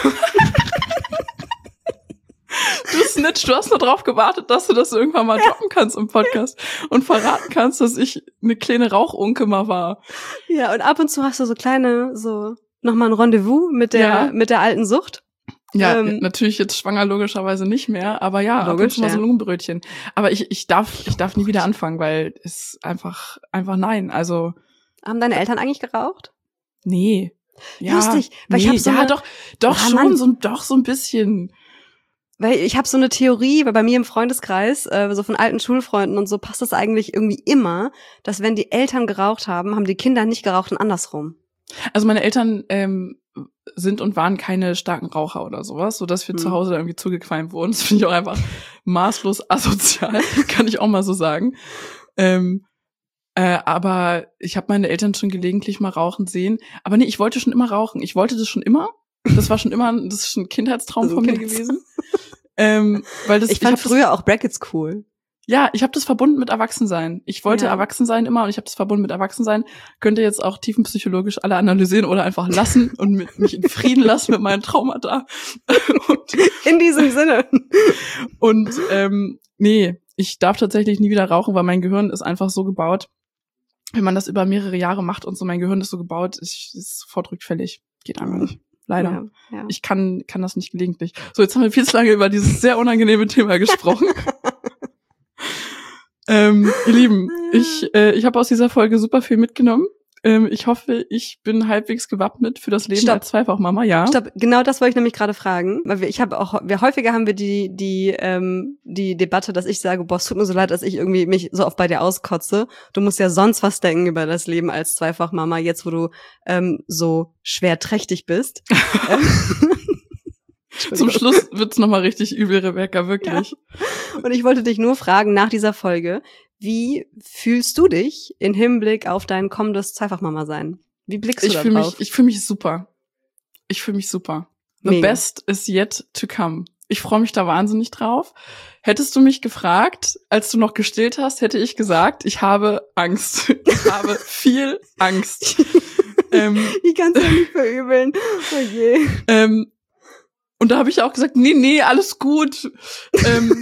Snitch, du hast nur drauf gewartet, dass du das irgendwann mal droppen kannst im Podcast und verraten kannst, dass ich eine kleine Rauchunke mal war. Ja, und ab und zu hast du so kleine, so nochmal ein Rendezvous mit der Ja. mit der alten Sucht. Ja, Ähm, natürlich jetzt schwanger logischerweise nicht mehr, aber ja, ab und Logisch, zu mal so ja. Lungenbrötchen. Aber ich ich darf ich darf nie wieder anfangen, weil es einfach einfach nein, also Haben deine Eltern eigentlich geraucht? nee. Ja, Lustig, weil nee, ich hab so ja, eine- doch doch Ah, schon Mann. so doch so ein bisschen. Weil ich habe so eine Theorie, weil bei mir im Freundeskreis, äh, so von alten Schulfreunden und so, passt das eigentlich irgendwie immer, dass wenn die Eltern geraucht haben, haben die Kinder nicht geraucht und andersrum. Also meine Eltern ähm, sind und waren keine starken Raucher oder sowas, so dass wir Hm. zu Hause irgendwie zugequalmt wurden. Das finde ich auch einfach maßlos asozial, kann ich auch mal so sagen. Ähm, äh, aber ich habe meine Eltern schon gelegentlich mal rauchen sehen. Aber nee, ich wollte schon immer rauchen. Ich wollte das schon immer. Das war schon immer, das ist schon ein Kindheitstraum Also von mir Kindheitstraum. gewesen. Ähm, weil das, Ich fand hab das, früher auch Brackets cool. ja, ich habe das verbunden mit Erwachsensein. Ich wollte Ja. Erwachsen sein immer und ich habe das verbunden mit Erwachsensein. Könnt ihr jetzt auch tiefenpsychologisch alle analysieren oder einfach lassen und mit, mich in Frieden lassen mit meinen Traumata. und In diesem Sinne. und ähm, nee, ich darf tatsächlich nie wieder rauchen, weil mein Gehirn ist einfach so gebaut, wenn man das über mehrere Jahre macht und so, mein Gehirn ist so gebaut, ich, ist sofort rückfällig. Geht einfach nicht. Leider. Ja, ja. Ich kann kann das nicht gelegentlich. So, jetzt haben wir viel zu lange über dieses sehr unangenehme Thema gesprochen. ähm, ihr Lieben, ich äh, ich habe aus dieser Folge super viel mitgenommen. Ähm, ich hoffe, ich bin halbwegs gewappnet für das Leben Stopp. als Zweifachmama, ja. Stopp, genau das wollte ich nämlich gerade fragen, weil wir, ich habe auch, wir häufiger haben wir die die ähm, die Debatte, dass ich sage, boah, es tut mir so leid, dass ich irgendwie mich so oft bei dir auskotze. Du musst ja sonst was denken über das Leben als Zweifachmama, jetzt wo du ähm, so schwer trächtig bist. Ähm, Zum Schluss wird's nochmal richtig übel, Rebecca, wirklich. Und ich wollte dich nur fragen nach dieser Folge, wie fühlst du dich im Hinblick auf dein kommendes Zweifachmama-Sein? Wie blickst du Ich da fühle drauf? mich, ich fühle mich super. Ich fühle mich super. The Mega. best is yet to come. Ich freue mich da wahnsinnig drauf. Hättest du mich gefragt, als du noch gestillt hast, hätte ich gesagt, ich habe Angst. Ich habe viel Angst. ähm, Ich kann es ja nicht verübeln. Oh je. ähm, und da habe ich auch gesagt, nee, nee, alles gut. ähm,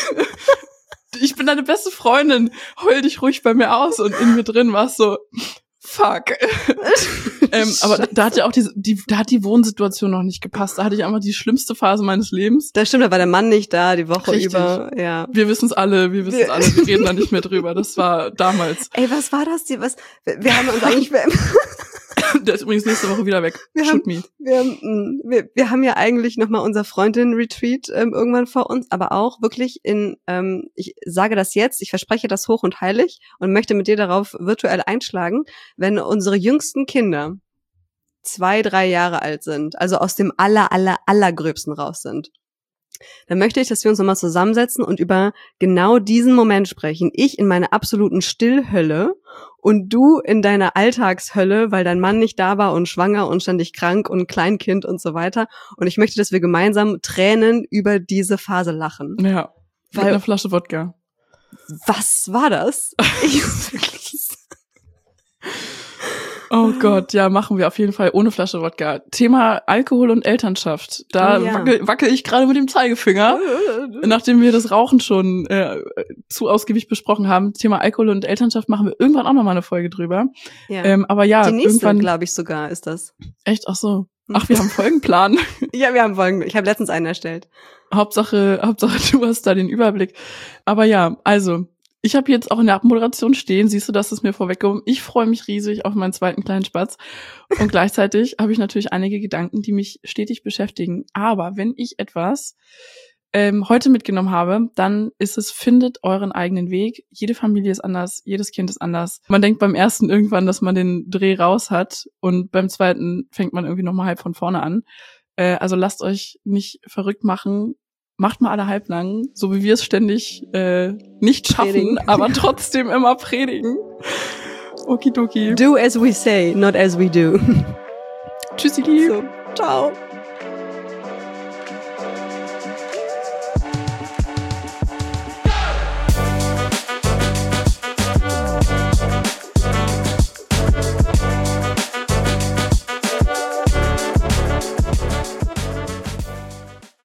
ich bin deine beste Freundin. Heul dich ruhig bei mir aus. Und in mir drin war es so, fuck. ähm, aber da, da hat ja auch diese, die, da hat die Wohnsituation noch nicht gepasst. Da hatte ich einfach die schlimmste Phase meines Lebens. Das stimmt, da war der Mann nicht da, die Woche Richtig. über. Ja. Wir wissen es alle, wir wissen es Wir- alle, wir reden da nicht mehr drüber. Das war damals. Ey, was war das? Die, was? Wir, wir haben uns eigentlich, wir, Der ist übrigens nächste Woche wieder weg. Wir Shoot me. wir, mm, wir, wir haben ja eigentlich noch mal unser Freundin-Retreat ähm, irgendwann vor uns, aber auch wirklich in, ähm, ich sage das jetzt, ich verspreche das hoch und heilig und möchte mit dir darauf virtuell einschlagen, wenn unsere jüngsten Kinder zwei, drei Jahre alt sind, also aus dem aller, aller, allergröbsten raus sind, dann möchte ich, dass wir uns nochmal zusammensetzen und über genau diesen Moment sprechen. Ich in meiner absoluten Stillhölle und du in deiner Alltagshölle, weil dein Mann nicht da war und schwanger und ständig krank und Kleinkind und so weiter. Und ich möchte, dass wir gemeinsam Tränen über diese Phase lachen. Ja, mit Weil- einer Flasche Wodka. Was war das? Ich, Oh Gott, ja, machen wir auf jeden Fall ohne Flasche Wodka. Thema Alkohol und Elternschaft. Da oh, ja. wackel, wackel ich gerade mit dem Zeigefinger, nachdem wir das Rauchen schon äh, zu ausgiebig besprochen haben. Thema Alkohol und Elternschaft machen wir irgendwann auch noch mal eine Folge drüber. Ja. Ähm, aber ja, die nächste, irgendwann, glaube ich sogar, ist das. Echt? Ach so. Ach, wir haben Folgenplan. Ja, wir haben Folgen. Ich habe letztens einen erstellt. Hauptsache, Hauptsache, du hast da den Überblick. Aber ja, also, ich habe jetzt auch in der Abmoderation stehen, siehst du, das ist mir vorweggekommen. Ich freue mich riesig auf meinen zweiten kleinen Spatz. Und gleichzeitig habe ich natürlich einige Gedanken, die mich stetig beschäftigen. Aber wenn ich etwas ähm, heute mitgenommen habe, dann ist es, findet euren eigenen Weg. Jede Familie ist anders, jedes Kind ist anders. Man denkt beim ersten irgendwann, dass man den Dreh raus hat und beim zweiten fängt man irgendwie nochmal halb von vorne an. Äh, also lasst euch nicht verrückt machen. Macht mal alle halblang, so wie wir es ständig äh, nicht schaffen, predigen. Aber trotzdem immer predigen. Okidoki. Do as we say, not as we do. Tschüssi. So, ciao.